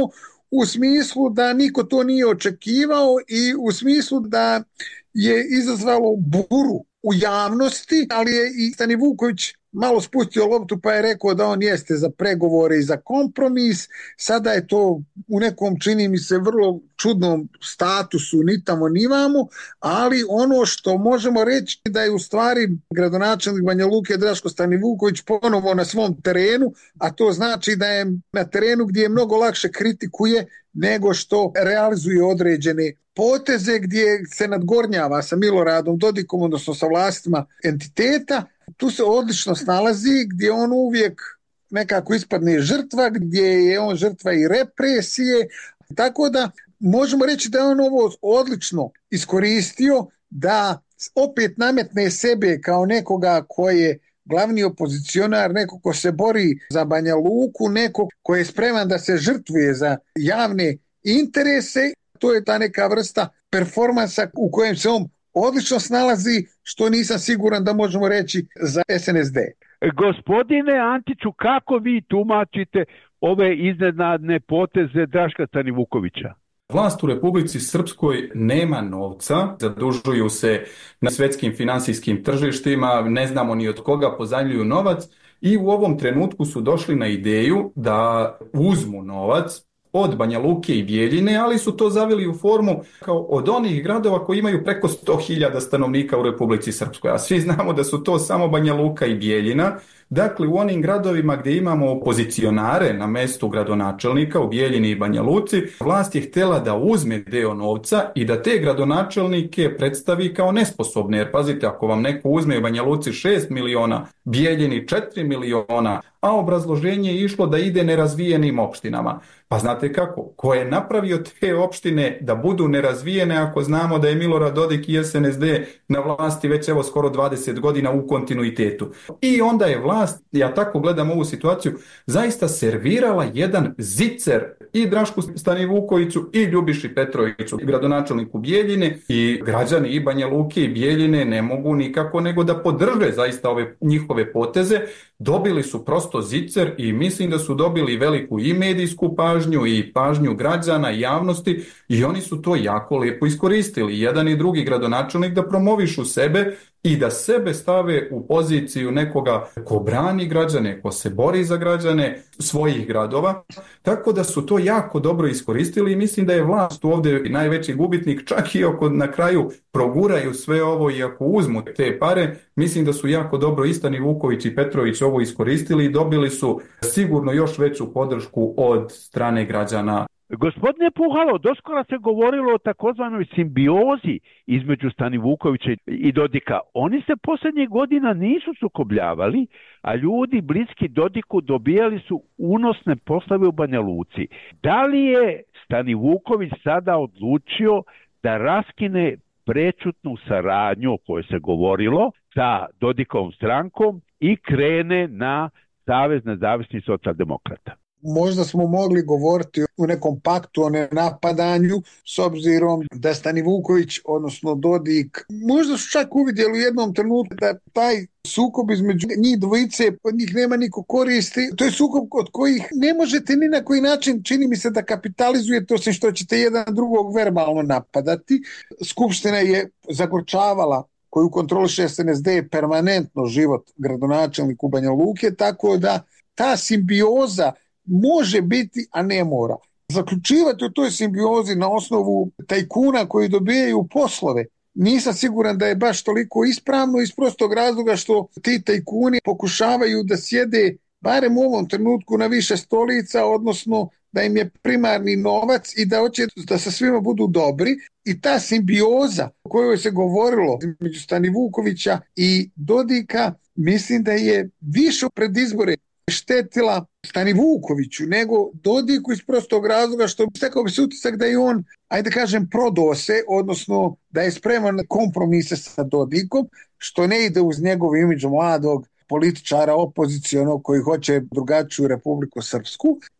u smislu da niko to nije očekivao i u smislu da je izazvalo buru u javnosti, ali je i Stani Vuković malo spustio loptu pa je rekao da on jeste za pregovore i za kompromis. Sada je to u nekom, čini mi se, vrlo čudnom statusu, ni tamo ni vamo, ali ono što možemo reći da je u stvari gradonačelnik Banja Luke Draško Stani Vuković ponovo na svom terenu, a to znači da je na terenu gdje je mnogo lakše kritikuje nego što realizuje određene poteze, gdje se nadgornjava sa Miloradom Dodikom, odnosno sa vlastima entiteta. Tu se odlično snalazi, gdje on uvijek nekako ispadne žrtva, gdje je on žrtva i represije, tako da možemo reći da je on ovo odlično iskoristio da opet nametne sebe kao nekoga ko je glavni opozicionar, neko ko se bori za Banja Luku, neko ko je spreman da se žrtvuje za javne interese. To je ta neka vrsta performansa u kojem se on odlično snalazi, što nisam siguran da možemo reći za S N S D. Gospodine Antiću, kako vi tumačite ove iznenadne poteze Draška Stani Vukovića? Vlast u Republici Srpskoj nema novca, zadužuju se na svjetskim finansijskim tržištima, ne znamo ni od koga pozajmljuju novac i u ovom trenutku su došli na ideju da uzmu novac od Banja Luke i Bijeljine, ali su to zavili u formu kao od onih gradova koji imaju preko sto hiljada stanovnika u Republici Srpskoj. A svi znamo da su to samo Banja Luka i Bijeljina. Dakle, u onim gradovima gdje imamo opozicionare na mestu gradonačelnika u Bijeljini i Banja Luci, vlast je htjela da uzme deo novca i da te gradonačelnike predstavi kao nesposobne. Jer pazite, ako vam neko uzme u Banja Luci šest miliona, Bijeljini četiri miliona, a obrazloženje je išlo da ide nerazvijenim opštinama. Pa znate kako? Ko je napravio te opštine da budu nerazvijene ako znamo da je Milorad Dodik i S N S D na vlasti već evo skoro dvadeset godina u kontinuitetu. I onda je vlast, ja tako gledam ovu situaciju, zaista servirala jedan zicer i Drašku Stani Vukoviću i Ljubiši Petroviću, gradonačelniku Bijeljine, i građani i Banja Luke i Bijeljine ne mogu nikako nego da podrže zaista ove njihove poteze. Dobili su prosto zicer i mislim da su dobili veliku i medijsku pažnju i pažnju građana i javnosti i oni su to jako lijepo iskoristili. Jedan i drugi gradonačelnik da promovišu sebe i da sebe stave u poziciju nekoga ko brani građane, ko se bori za građane svojih gradova, tako da su to jako dobro iskoristili i mislim da je vlast ovdje najveći gubitnik, čak i ako na kraju proguraju sve ovo i ako uzmu te pare, mislim da su jako dobro i Stani Vuković i Petrović ovo iskoristili i dobili su sigurno još veću podršku od strane građana. Gospodine Puhalo, doskora se govorilo o takozvanoj simbiozi između Stani Vukovića i Dodika. Oni se posljednjih godina nisu sukobljavali, a ljudi bliski Dodiku dobijali su unosne poslove u Banja Luci. Da li je Stani Vuković sada odlučio da raskine prečutnu saradnju o kojoj se govorilo sa Dodikovom strankom i krene na Savez nezavisnih socijaldemokrata? Možda smo mogli govoriti u nekom paktu o nenapadanju s obzirom da Stani Vuković, odnosno Dodik, možda su čak uvidjeli u jednom trenutku da taj sukob između njih dvojice, od njih nema niko koristi. To je sukob od kojih ne možete ni na koji način, čini mi se, da kapitalizujete, osim što ćete jedan drugog verbalno napadati. Skupština je zagorčavala, koju kontroliše S N S D, permanentno život gradonačelniku Banja Luke, tako da ta simbioza može biti, a ne mora. Zaključivati u toj simbiozi na osnovu tajkuna koji dobijaju poslove, nisam siguran da je baš toliko ispravno iz prostog razloga što ti tajkuni pokušavaju da sjede barem u ovom trenutku na više stolica, odnosno da im je primarni novac i da hoće da sa svima budu dobri. I ta simbioza o kojoj se govorilo među Stani Vukovića i Dodika, mislim da je više pred izbore štetila Stani Vukoviću nego Dodiku iz prostog razloga što stekao bi se utisak da je on, ajde kažem, prodao se, odnosno da je spreman na kompromise sa Dodikom, što ne ide uz njegov imidž mladog političara opozicionog koji hoće drugačiju Republiku Srpsku.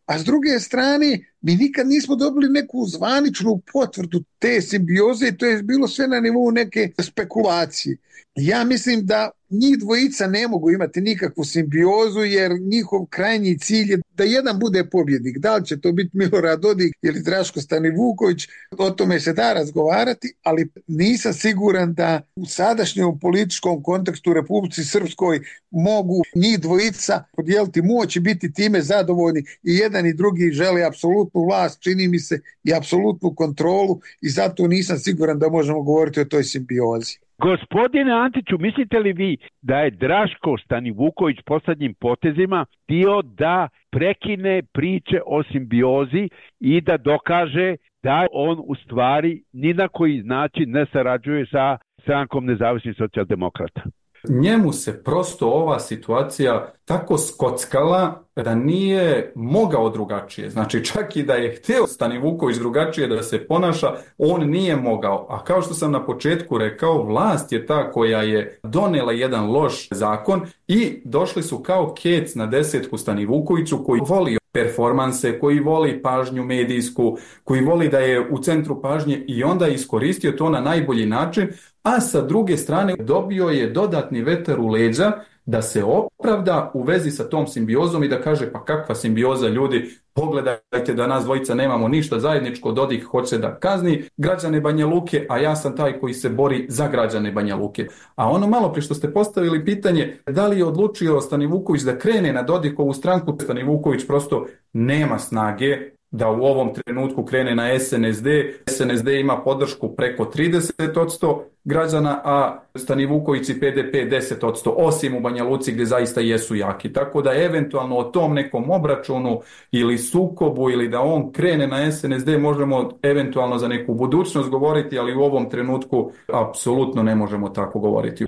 a s druge strane mi nikad nismo dobili neku zvaničnu potvrdu te simbioze i to je bilo sve na nivou neke spekulacije. Ja mislim da njih dvojica ne mogu imati nikakvu simbiozu jer njihov krajnji cilj je da jedan bude pobjednik. Da li će to biti Milorad Dodik ili Draško Stanivuković, o tome se da razgovarati, ali nisam siguran da u sadašnjem političkom kontekstu u Republici Srpskoj mogu njih dvojica podijeliti moć i biti time zadovoljni i jedan i drugi žele apsolutnu vlast, čini mi se, i apsolutnu kontrolu i zato nisam siguran da možemo govoriti o toj simbiozi. Gospodine Antiću, mislite li vi da je Draško Stanivuković posljednjim potezima htio da prekine priče o simbiozi i da dokaže da on u stvari ni na koji način ne sarađuje sa strankom nezavisnih socijaldemokrata? Njemu se prosto ova situacija tako skockala da nije mogao drugačije. Znači čak i da je htio Stanivuković drugačije da se ponaša, on nije mogao. A kao što sam na početku rekao, vlast je ta koja je donela jedan loš zakon i došli su kao kec na desetku Stanivukoviću koji voli performanse, koji voli pažnju medijsku, koji voli da je u centru pažnje i onda je iskoristio to na najbolji način, a sa druge strane dobio je dodatni vetar u leđa da se opravda u vezi sa tom simbiozom i da kaže pa kakva simbioza ljudi, pogledajte da nas dvojica nemamo ništa zajedničko, Dodik hoće da kazni građane Banja Luke, a ja sam taj koji se bori za građane Banja Luke. A ono malo prije što ste postavili pitanje da li je odlučio Stanivuković da krene na Dodikovu stranku, Stanivuković prosto nema snage da u ovom trenutku krene na S N S D. S N S D ima podršku preko trideset posto građana, a Stanivuković i P D P deset posto, osim u Banja Luci gdje zaista jesu jaki. Tako da eventualno o tom nekom obračunu ili sukobu ili da on krene na S N S D možemo eventualno za neku budućnost govoriti, ali u ovom trenutku apsolutno ne možemo tako govoriti.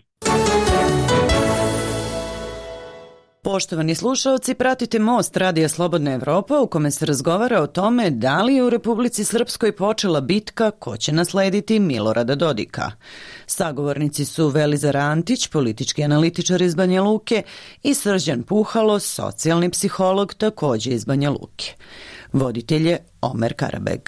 Poštovani slušalci, pratite Most Radija Slobodna Evropa u kome se razgovara o tome da li je u Republici Srpskoj počela bitka ko će naslediti Milorada Dodika. Sagovornici su Velizar Antić, politički analitičar iz Banja Luke, i Srđan Puhalo, socijalni psiholog, također iz Banja Luke. Voditelj je Omer Karabeg.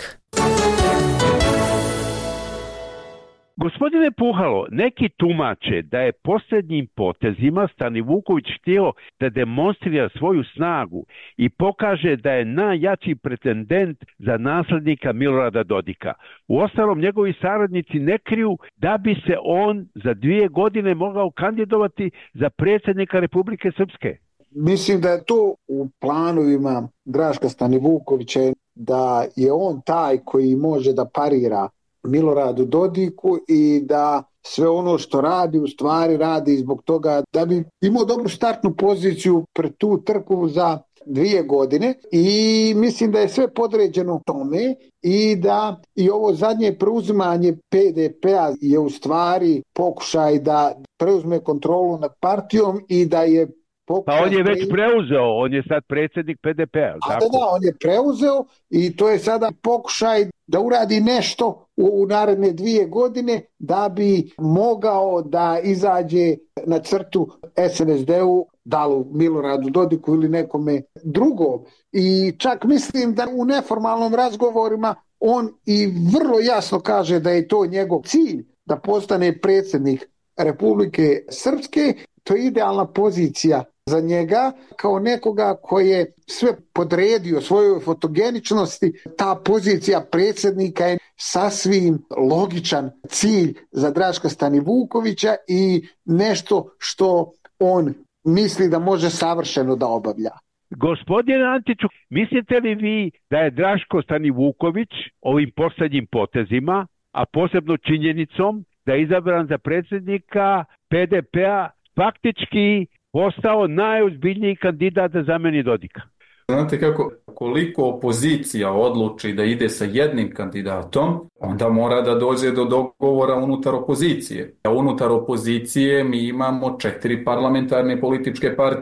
Gospodine Puhalo, neki tumače da je posljednjim potezima Stanivuković htio da demonstrira svoju snagu i pokaže da je najjači pretendent za naslednika Milorada Dodika. Uostalom, njegovi saradnici ne kriju da bi se on za dvije godine mogao kandidovati za predsjednika Republike Srpske. Mislim da je to u planovima Draška Stanivukovića, da je on taj koji može da parira Miloradu Dodiku i da sve ono što radi u stvari radi zbog toga da bi imao dobru startnu poziciju pred tu trku za dvije godine i mislim da je sve podređeno tome i da i ovo zadnje preuzimanje P D P-a je u stvari pokušaj da preuzme kontrolu nad partijom i da je Pa on je već preuzeo, on je sad predsjednik P D P-a. A da, da, on je preuzeo i to je sada pokušaj da uradi nešto u, u naredne dvije godine da bi mogao da izađe na crtu S N S D-u, da li Miloradu Dodiku ili nekome drugom. I čak mislim da u neformalnom razgovorima on i vrlo jasno kaže da je to njegov cilj, da postane predsjednik Republike Srpske. To je idealna pozicija za njega kao nekoga koji je sve podredio svojoj fotogeničnosti. Ta pozicija predsjednika je sasvim logičan cilj za Draška Stanivukovića i nešto što on misli da može savršeno da obavlja. Gospodine Antiću, mislite li vi da je Draško Stanivuković ovim posljednjim potezima, a posebno činjenicom da je izabran za predsjednika P D P-a, faktički postao najozbiljniji kandidat da zameni Dodika? Znate kako, koliko opozicija odluči da ide sa jednim kandidatom, onda mora da dođe do dogovora unutar opozicije. A unutar opozicije mi imamo četiri parlamentarne političke partije.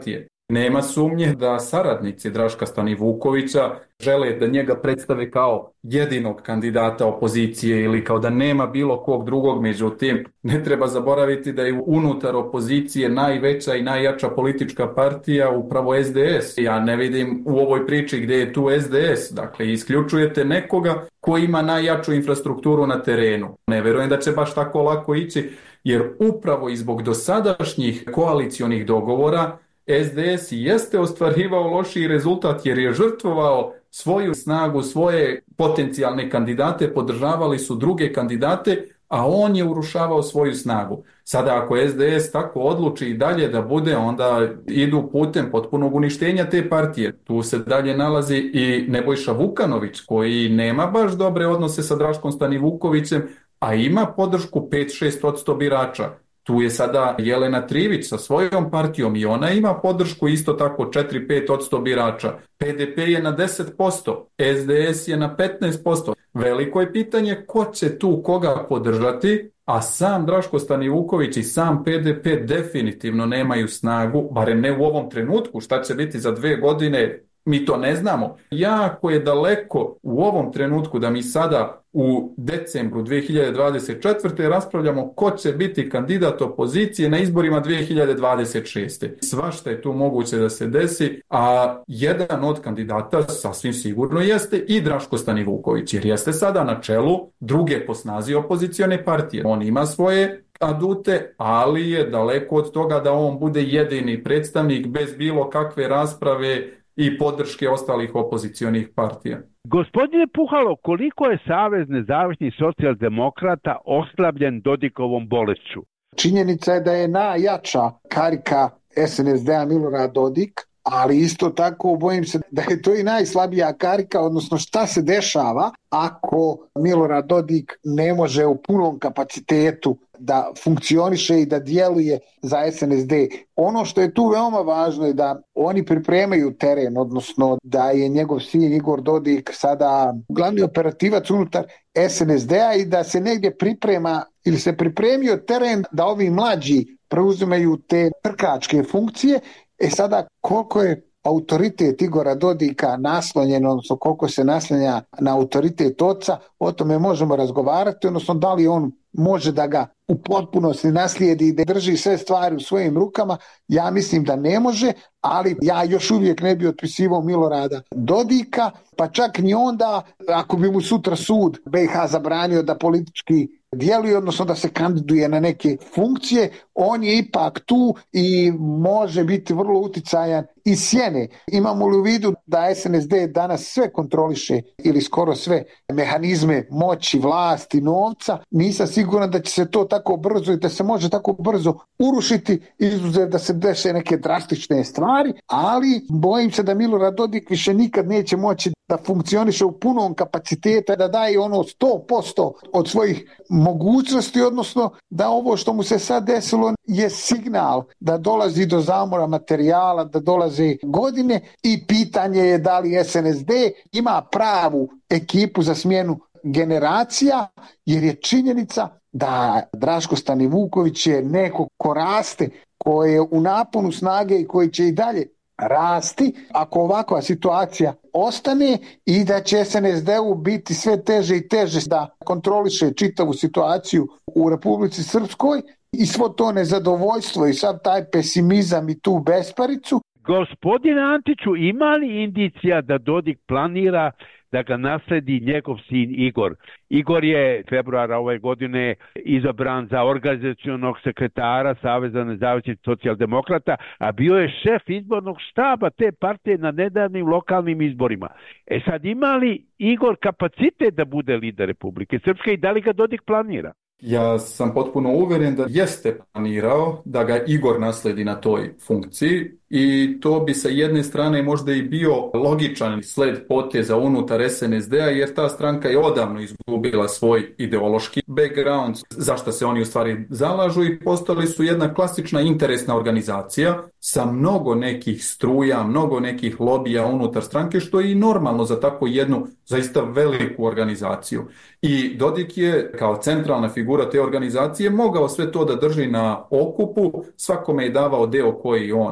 Nema sumnje da saradnici Draška Stanivukovića žele da njega predstave kao jedinog kandidata opozicije ili kao da nema bilo kog drugog, međutim ne treba zaboraviti da je unutar opozicije najveća i najjača politička partija upravo es de es. Ja ne vidim u ovoj priči gdje je tu es de es, dakle isključujete nekoga ko ima najjaču infrastrukturu na terenu. Ne vjerujem da će baš tako lako ići, jer upravo i zbog dosadašnjih koalicionih dogovora es de es jeste ostvarivao lošiji rezultat jer je žrtvovao svoju snagu, svoje potencijalne kandidate, podržavali su druge kandidate, a on je urušavao svoju snagu. Sada ako es de es tako odluči i dalje da bude, onda idu putem potpunog uništenja te partije. Tu se dalje nalazi i Nebojša Vukanović koji nema baš dobre odnose sa Draškom Stanivukovićem, a ima podršku pet do šest posto birača. Tu je sada Jelena Trivić sa svojom partijom i ona ima podršku isto tako četiri do pet posto birača. pe de pe je na deset posto, es de es je na petnaest posto. Veliko je pitanje ko će tu koga podržati, a sam Draško Stanivuković i sam pe de pe definitivno nemaju snagu, barem ne u ovom trenutku. Šta će biti za dve godine, mi to ne znamo. Jako je daleko u ovom trenutku da mi sada u decembru dve hiljade dvadeset četvrte raspravljamo ko će biti kandidat opozicije na izborima dve hiljade dvadeset šeste. Svašta je tu moguće da se desi, a jedan od kandidata sasvim sigurno jeste i Draško Stanivuković, jer jeste sada na čelu druge po snazi opozicione partije. On ima svoje adute, ali je daleko od toga da on bude jedini predstavnik bez bilo kakve rasprave i podrške ostalih opozicionih partija. Gospodine Puhalo, koliko je Savez nezavisnih socijaldemokrata oslabljen Dodikovom bolešću? Činjenica je da je najjača karika es en es de-a Milorad Dodik, ali isto tako bojim se da je to i najslabija karika, odnosno šta se dešava ako Milorad Dodik ne može u punom kapacitetu da funkcioniše i da djeluje za es en es de. Ono što je tu veoma važno je da oni pripremaju teren, odnosno da je njegov sin Igor Dodik sada glavni operativac unutar es en es de-a i da se negdje priprema ili se pripremio teren da ovi mlađi preuzimaju te trkačke funkcije. E sada, koliko je autoritet Igora Dodika naslonjen, odnosno koliko se naslanja na autoritet oca, o tome možemo razgovarati, odnosno da li on može da ga u potpunosti naslijedi i da drži sve stvari u svojim rukama. Ja mislim da ne može, ali ja još uvijek ne bi otpisivao Milorada Dodika, pa čak ni onda ako bi mu sutra sud be i ha zabranio da politički djeluje, odnosno da se kandiduje na neke funkcije, on je ipak tu i može biti vrlo uticajan iz sjene. Imamo li u vidu da es en es de danas sve kontroliše ili skoro sve mehanizme moći, vlasti, novca, nisam siguran da će se to tako brzo i da se može tako brzo urušiti, izuzev da se dese neke drastične stvari, ali bojim se da Milorad Dodik više nikad neće moći da funkcioniše u punom kapaciteta, da daje ono sto posto od svojih mogućnosti, odnosno da ovo što mu se sad desilo je signal da dolazi do zamora materijala, da dolaze godine i pitanje je da li es en es de ima pravu ekipu za smjenu generacija, jer je činjenica da Draško Stanivuković je neko ko raste, ko je u naponu snage i koji će i dalje rasti ako ovakva situacija ostane i da će es en es de-u biti sve teže i teže da kontroliše čitavu situaciju u Republici Srpskoj i svo to nezadovoljstvo i sad taj pesimizam i tu besparicu. Gospodine Antiću, ima li indicija da Dodik planira da ga nasledi njegov sin Igor? Igor je februara ove godine izabran za organizacionog sekretara Saveza nezavisnih socijaldemokrata, a bio je šef izbornog štaba te partije na nedavnim lokalnim izborima. E sad, ima li Igor kapacitet da bude lider Republike Srpske i da li ga Dodik planira? Ja sam potpuno uvjeren da jeste planirao da ga Igor nasledi na toj funkciji i to bi sa jedne strane možda i bio logičan sled poteza unutar es en es de-a, jer ta stranka je odavno izgubila svoj ideološki background, zašto se oni u stvari zalažu i postali su jedna klasična interesna organizacija sa mnogo nekih struja, mnogo nekih lobija unutar stranke, što je i normalno za tako jednu zaista veliku organizaciju. I Dodik je kao centralna figura te organizacije mogao sve to da drži na okupu, svakome je davao deo koji on smatra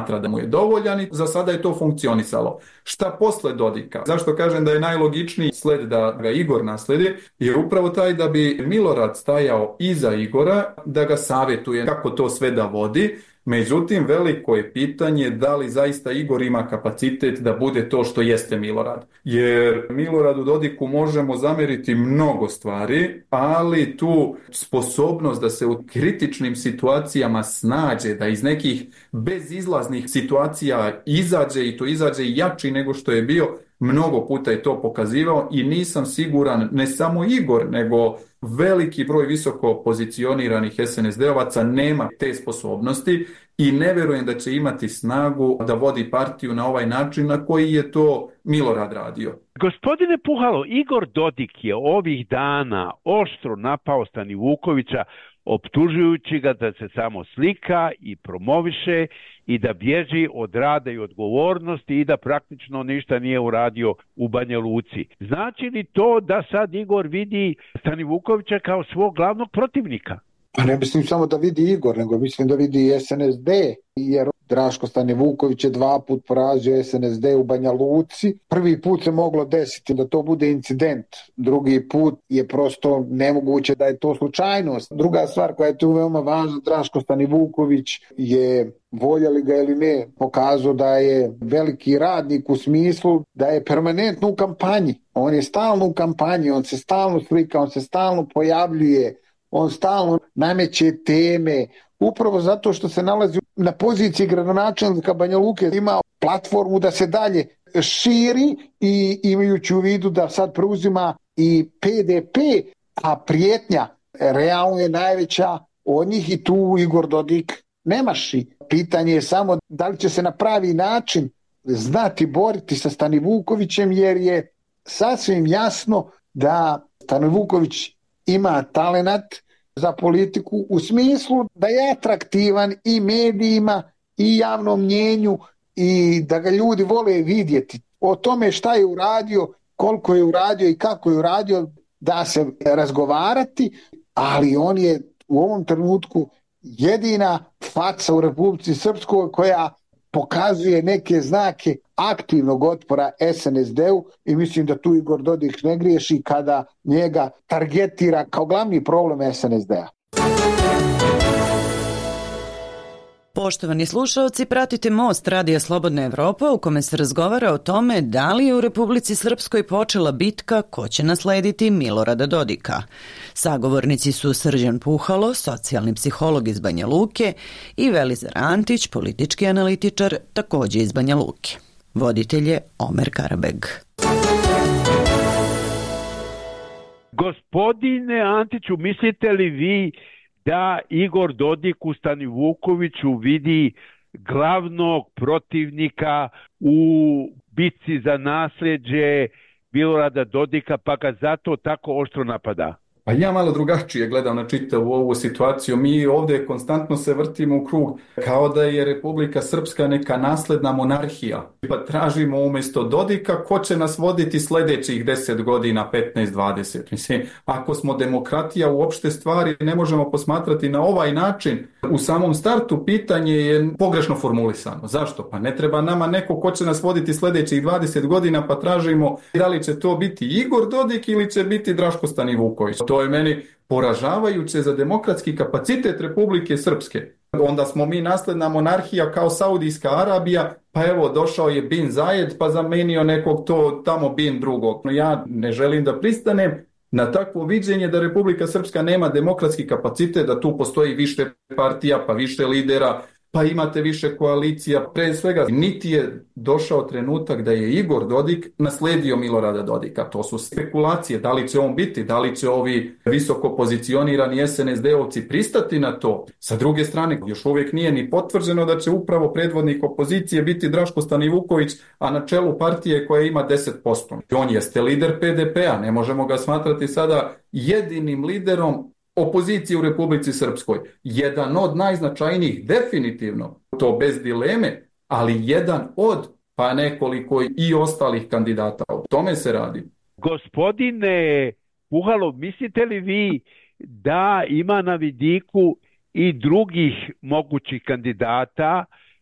smatra da mu je dovoljan i za sada je to funkcionisalo. Šta posle Dodika? Zašto kažem da je najlogičniji sled da ga Igor nasledi? Jer upravo taj da bi Milorad stajao iza Igora, da ga savjetuje kako to sve da vodi. Međutim, veliko je pitanje da li zaista Igor ima kapacitet da bude to što jeste Milorad. Jer Miloradu Dodiku možemo zameriti mnogo stvari, ali tu sposobnost da se u kritičnim situacijama snađe, da iz nekih bezizlaznih situacija izađe i to izađe jači nego što je bio, mnogo puta je to pokazivao i nisam siguran, ne samo Igor, nego veliki broj visoko pozicioniranih es en es de-ovaca nema te sposobnosti i ne vjerujem da će imati snagu da vodi partiju na ovaj način na koji je to Milorad radio. Gospodine Puhalo, Igor Dodik je ovih dana oštro napao Stanivukovića, optužujući ga da se samo slika i promoviše i da bježi od rada i odgovornosti i da praktično ništa nije uradio u Banja Luci. Znači li to da sad Igor vidi Stanivukovića kao svog glavnog protivnika? Pa ne mislim samo da vidi Igor, nego mislim da vidi i es en es de, jer Draško Stanivuković je dva put porazio es en es de u Banja Luci. Prvi put se moglo desiti da to bude incident, drugi put je prosto nemoguće da je to slučajnost. Druga stvar koja je tu veoma važna, Draško Stanivuković je, voljeli ga ili ne, pokazao da je veliki radnik u smislu da je permanentno u kampanji. On je stalno u kampanji, on se stalno slika, on se stalno pojavljuje, on stalno nameće teme, upravo zato što se nalazi na poziciji gradonačelnika Banja Luke, ima platformu da se dalje širi i imajući u vidu da sad preuzima i pe de pe, a prijetnja realno je najveća od njih i tu Igor Dodik nemaši. Pitanje je samo da li će se na pravi način znati boriti sa Stanivukovićem, jer je sasvim jasno da Stanivuković ima talenat za politiku u smislu da je atraktivan i medijima i javnom mnjenju i da ga ljudi vole vidjeti. O tome šta je uradio, koliko je uradio i kako je uradio da se razgovarati, ali on je u ovom trenutku jedina faca u Republici Srpskoj koja pokazuje neke znake aktivnog otpora es en es de-u i mislim da tu Igor Dodik ne griješi kada njega targetira kao glavni problem es en es de-a. Poštovani slušalci, pratite Most Radija Slobodna Evropa u kome se razgovara o tome da li je u Republici Srpskoj počela bitka ko će naslediti Milorada Dodika. Sagovornici su Srđan Puhalo, socijalni psiholog iz Banja Luke, i Velizar Antić, politički analitičar, također iz Banja Luke. Voditelj je Omer Karabeg. Gospodine Antiću, mislite li vi da Igor Dodik u Stanivukoviću vidi glavnog protivnika u bitci za nasljeđe Milorada Dodika, pa ga zato tako oštro napada? Pa ja malo drugačije gledam na čitavu ovu situaciju. Mi ovdje konstantno se vrtimo u krug kao da je Republika Srpska neka nasledna monarhija. Pa tražimo umjesto Dodika ko će nas voditi sljedećih deset godina, petnaest dvadeset. Mislim, ako smo demokratija, uopšte stvari ne možemo posmatrati na ovaj način. U samom startu pitanje je pogrešno formulisano. Zašto? Pa ne treba nama neko ko će nas voditi sljedećih dvadeset godina, pa tražimo da li će to biti Igor Dodik ili će biti Draško Stanivuković. To je meni poražavajuće za demokratski kapacitet Republike Srpske. Onda smo mi nasledna monarhija kao Saudijska Arabija, pa evo došao je Bin Zayed pa zamenio nekog to tamo Bin drugog. No ja ne želim da pristanem na takvo viđenje da Republika Srpska nema demokratski kapacitet, da tu postoji više partija, pa više lidera, pa imate više koalicija. Pre svega, niti je došao trenutak da je Igor Dodik nasledio Milorada Dodika. To su spekulacije. Da li će on biti, da li će ovi visoko pozicionirani es en es de-ovci pristati na to. Sa druge strane, još uvijek nije ni potvrđeno da će upravo predvodnik opozicije biti Draško Stanivuković, a na čelu partije koja ima deset posto. On jeste lider pe de pe-a, ne možemo ga smatrati sada jedinim liderom opozicije u Republici Srpskoj. Jedan od najznačajnijih, definitivno, to bez dileme, ali jedan od, pa nekoliko i ostalih kandidata. O tome se radi. Gospodine Puhalo, mislite li vi da ima na vidiku i drugih mogućih kandidata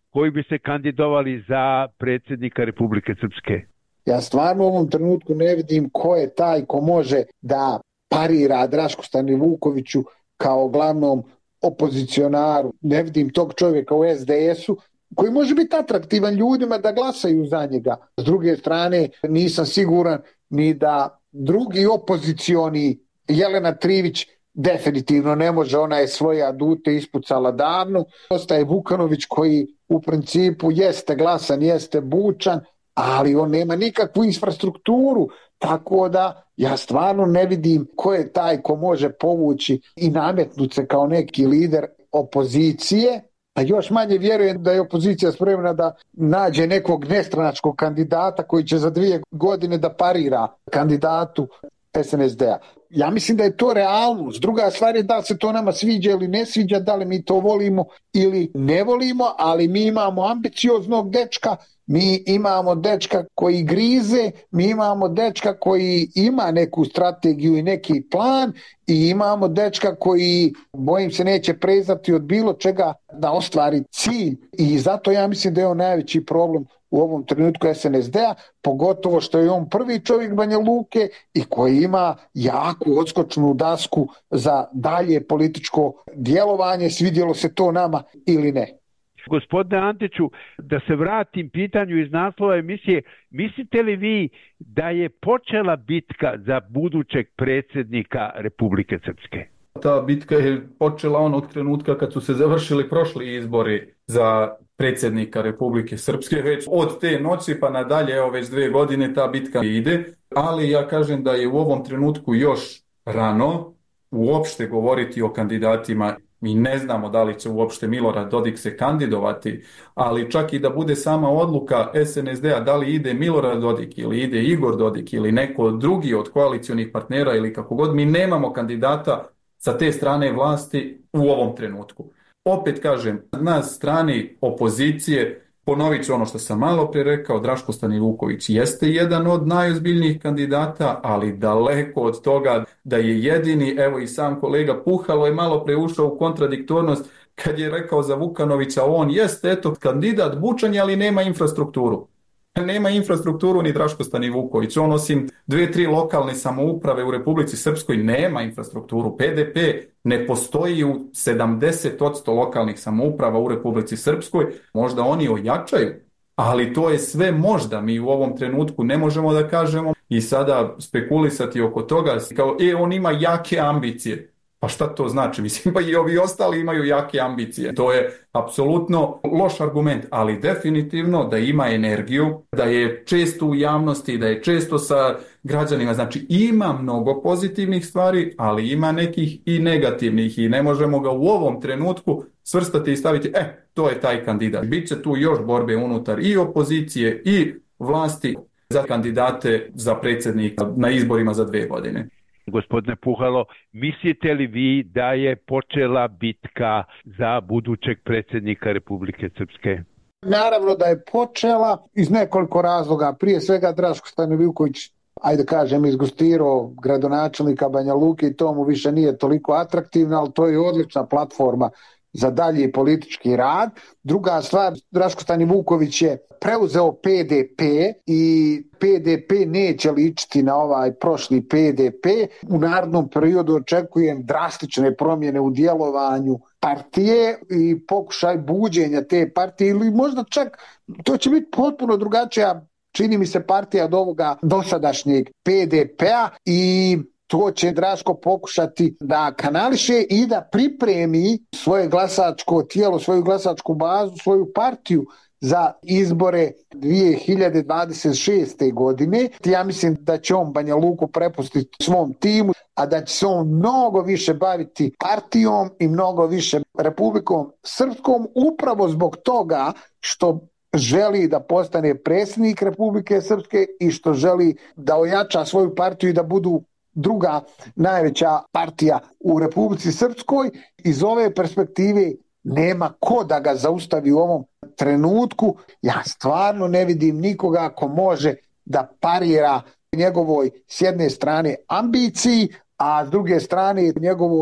koji bi se kandidovali za predsjednika Republike Srpske? Ja stvarno u ovom trenutku ne vidim ko je taj ko može da parira Drašku Stanivukoviću kao glavnom opozicionaru. Ne vidim tog čovjeka u es de esu koji može biti atraktivan ljudima da glasaju za njega. S druge strane, nisam siguran ni da drugi opozicioni, Jelena Trivić definitivno ne može, ona je svoje adute ispucala davno. Ostaje Vukanović koji u principu jeste glasan, jeste bučan, ali on nema nikakvu infrastrukturu, tako da ja stvarno ne vidim ko je taj ko može povući i nametnuti se kao neki lider opozicije, a još manje vjerujem da je opozicija spremna da nađe nekog nestranačkog kandidata koji će za dvije godine da parira kandidatu es en es de-a. Ja mislim da je to realnost. Druga stvar je da se to nama sviđa ili ne sviđa, da li mi to volimo ili ne volimo, ali mi imamo ambicioznog dečka, mi imamo dečka koji grize, mi imamo dečka koji ima neku strategiju i neki plan i imamo dečka koji, bojim se, neće prezati od bilo čega da ostvari cilj. I zato ja mislim da je on najveći problem u ovom trenutku es en es de-a, pogotovo što je on prvi čovjek Banja Luke i koji ima jaku odskočnu dasku za dalje političko djelovanje, svidjelo se to nama ili ne. Gospodine Antiću, da se vratim pitanju iz naslova emisije, mislite li vi da je počela bitka za budućeg predsjednika Republike Srpske? Ta bitka je počela onog trenutka kad su se završili prošli izbori za predsjednika Republike Srpske. Već od te noći pa nadalje, evo već dvije godine ta bitka ide, ali ja kažem da je u ovom trenutku još rano uopšte govoriti o kandidatima. Mi ne znamo da li će uopšte Milorad Dodik se kandidovati, ali čak i da bude sama odluka es en es de-a da li ide Milorad Dodik ili ide Igor Dodik ili neko drugi od koalicionih partnera ili kako god, mi nemamo kandidata sa te strane vlasti u ovom trenutku. Opet kažem, na strani opozicije, ponovit ću ono što sam malo prije rekao, Draško Stanivuković jeste jedan od najozbiljnijih kandidata, ali daleko od toga da je jedini. Evo i sam kolega Puhalo je malo prije ušao u kontradiktornost kad je rekao za Vukanovića, on jeste eto kandidat bučan, ali nema infrastrukturu. Nema infrastrukturu ni Draško Stanivuković. On osim dvije, tri lokalne samouprave u Republici Srpskoj nema infrastrukturu. pe de pe ne postoji u sedamdeset posto lokalnih samouprava u Republici Srpskoj. Možda oni ojačaju, ali to je sve možda. Mi u ovom trenutku ne možemo da kažemo i sada spekulisati oko toga kao e, on ima jake ambicije. Pa šta to znači? Mislim, pa i ovi ostali imaju jake ambicije. To je apsolutno loš argument, ali definitivno da ima energiju, da je često u javnosti, da je često sa građanima. Znači ima mnogo pozitivnih stvari, ali ima nekih i negativnih i ne možemo ga u ovom trenutku svrstati i staviti, e, to je taj kandidat. Biće tu još borbe unutar i opozicije i vlasti za kandidate za predsjednika na izborima za dvije godine. Gospodine Puhalo, mislite li vi da je počela bitka za budućeg predsjednika Republike Srpske? Naravno da je počela iz nekoliko razloga. Prije svega Draško Stanivuković, ajde kažem, izgustirao gradonačelnika Banja Luke i to mu više nije toliko atraktivno, ali to je odlična platforma za dalji politički rad. Druga stvar, Draško Stanivuković je preuzeo pe de pe i pe de pe neće ličiti na ovaj prošli pe de pe. U narednom periodu očekujem drastične promjene u djelovanju partije i pokušaj buđenja te partije ili možda čak to će biti potpuno drugačija, čini mi se, partija od ovoga dosadašnjeg pe de pe-a i to će Draško pokušati da kanališe i da pripremi svoje glasačko tijelo, svoju glasačku bazu, svoju partiju za izbore dvije hiljade dvadeset šeste. godine. Ja mislim da će on Banja Luku prepustiti svom timu, a da će se on mnogo više baviti partijom i mnogo više Republikom Srpskom, upravo zbog toga što želi da postane predsjednik Republike Srpske i što želi da ojača svoju partiju i da budu druga najveća partija u Republici Srpskoj. Iz ove perspektive nema ko da ga zaustavi u ovom trenutku. Ja stvarno ne vidim nikoga ko može da parira njegovoj s jedne strane ambiciji, a s druge strane njegovoj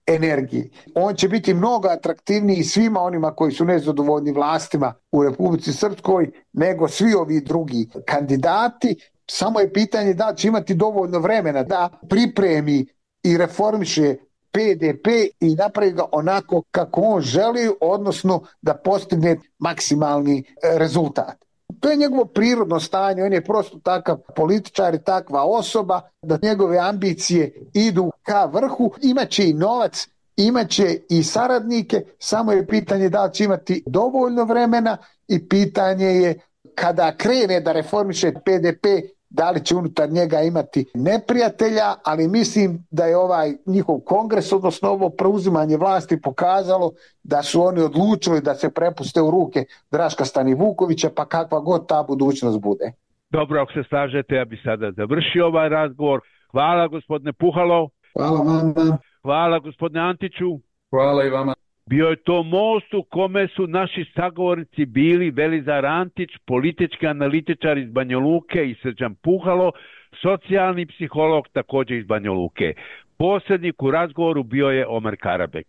energiji. On će biti mnogo atraktivniji svima onima koji su nezadovoljni vlastima u Republici Srpskoj nego svi ovi drugi kandidati. Samo je pitanje da će imati dovoljno vremena da pripremi i reformiše P D P i napravi ga onako kako on želi, odnosno da postigne maksimalni rezultat. To je njegovo prirodno stanje, on je prosto takav političar i takva osoba da njegove ambicije idu ka vrhu, imaće i novac, imaće i saradnike, samo je pitanje da li će imati dovoljno vremena i pitanje je kada krene da reformiše P D P, da li će unutar njega imati neprijatelja, ali mislim da je ovaj njihov kongres, odnosno ovo preuzimanje vlasti pokazalo da su oni odlučili da se prepuste u ruke Draška Stanivukovića, pa kakva god ta budućnost bude. Dobro, ako se slažete, ja bi sada završio ovaj razgovor. Hvala gospodine Puhalo. Hvala vama. Hvala gospodine Antiću. Hvala i vama. Bio je to most u kome su naši sagovornici bili Velizar Antić, politički analitičar iz Banja Luke, i Srđan Puhalo, socijalni psiholog također iz Banja Luke. Posrednik u razgovoru bio je Omer Karabek.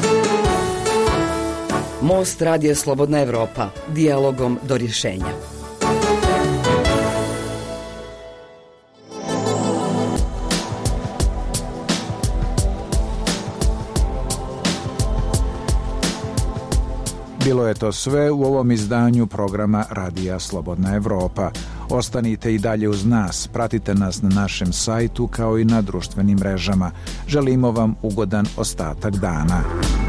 Most radija Slobodna Evropa. Dijalogom do rješenja. Bilo je to sve u ovom izdanju programa Radija Slobodna Evropa. Ostanite i dalje uz nas, pratite nas na našem sajtu kao i na društvenim mrežama. Želimo vam ugodan ostatak dana.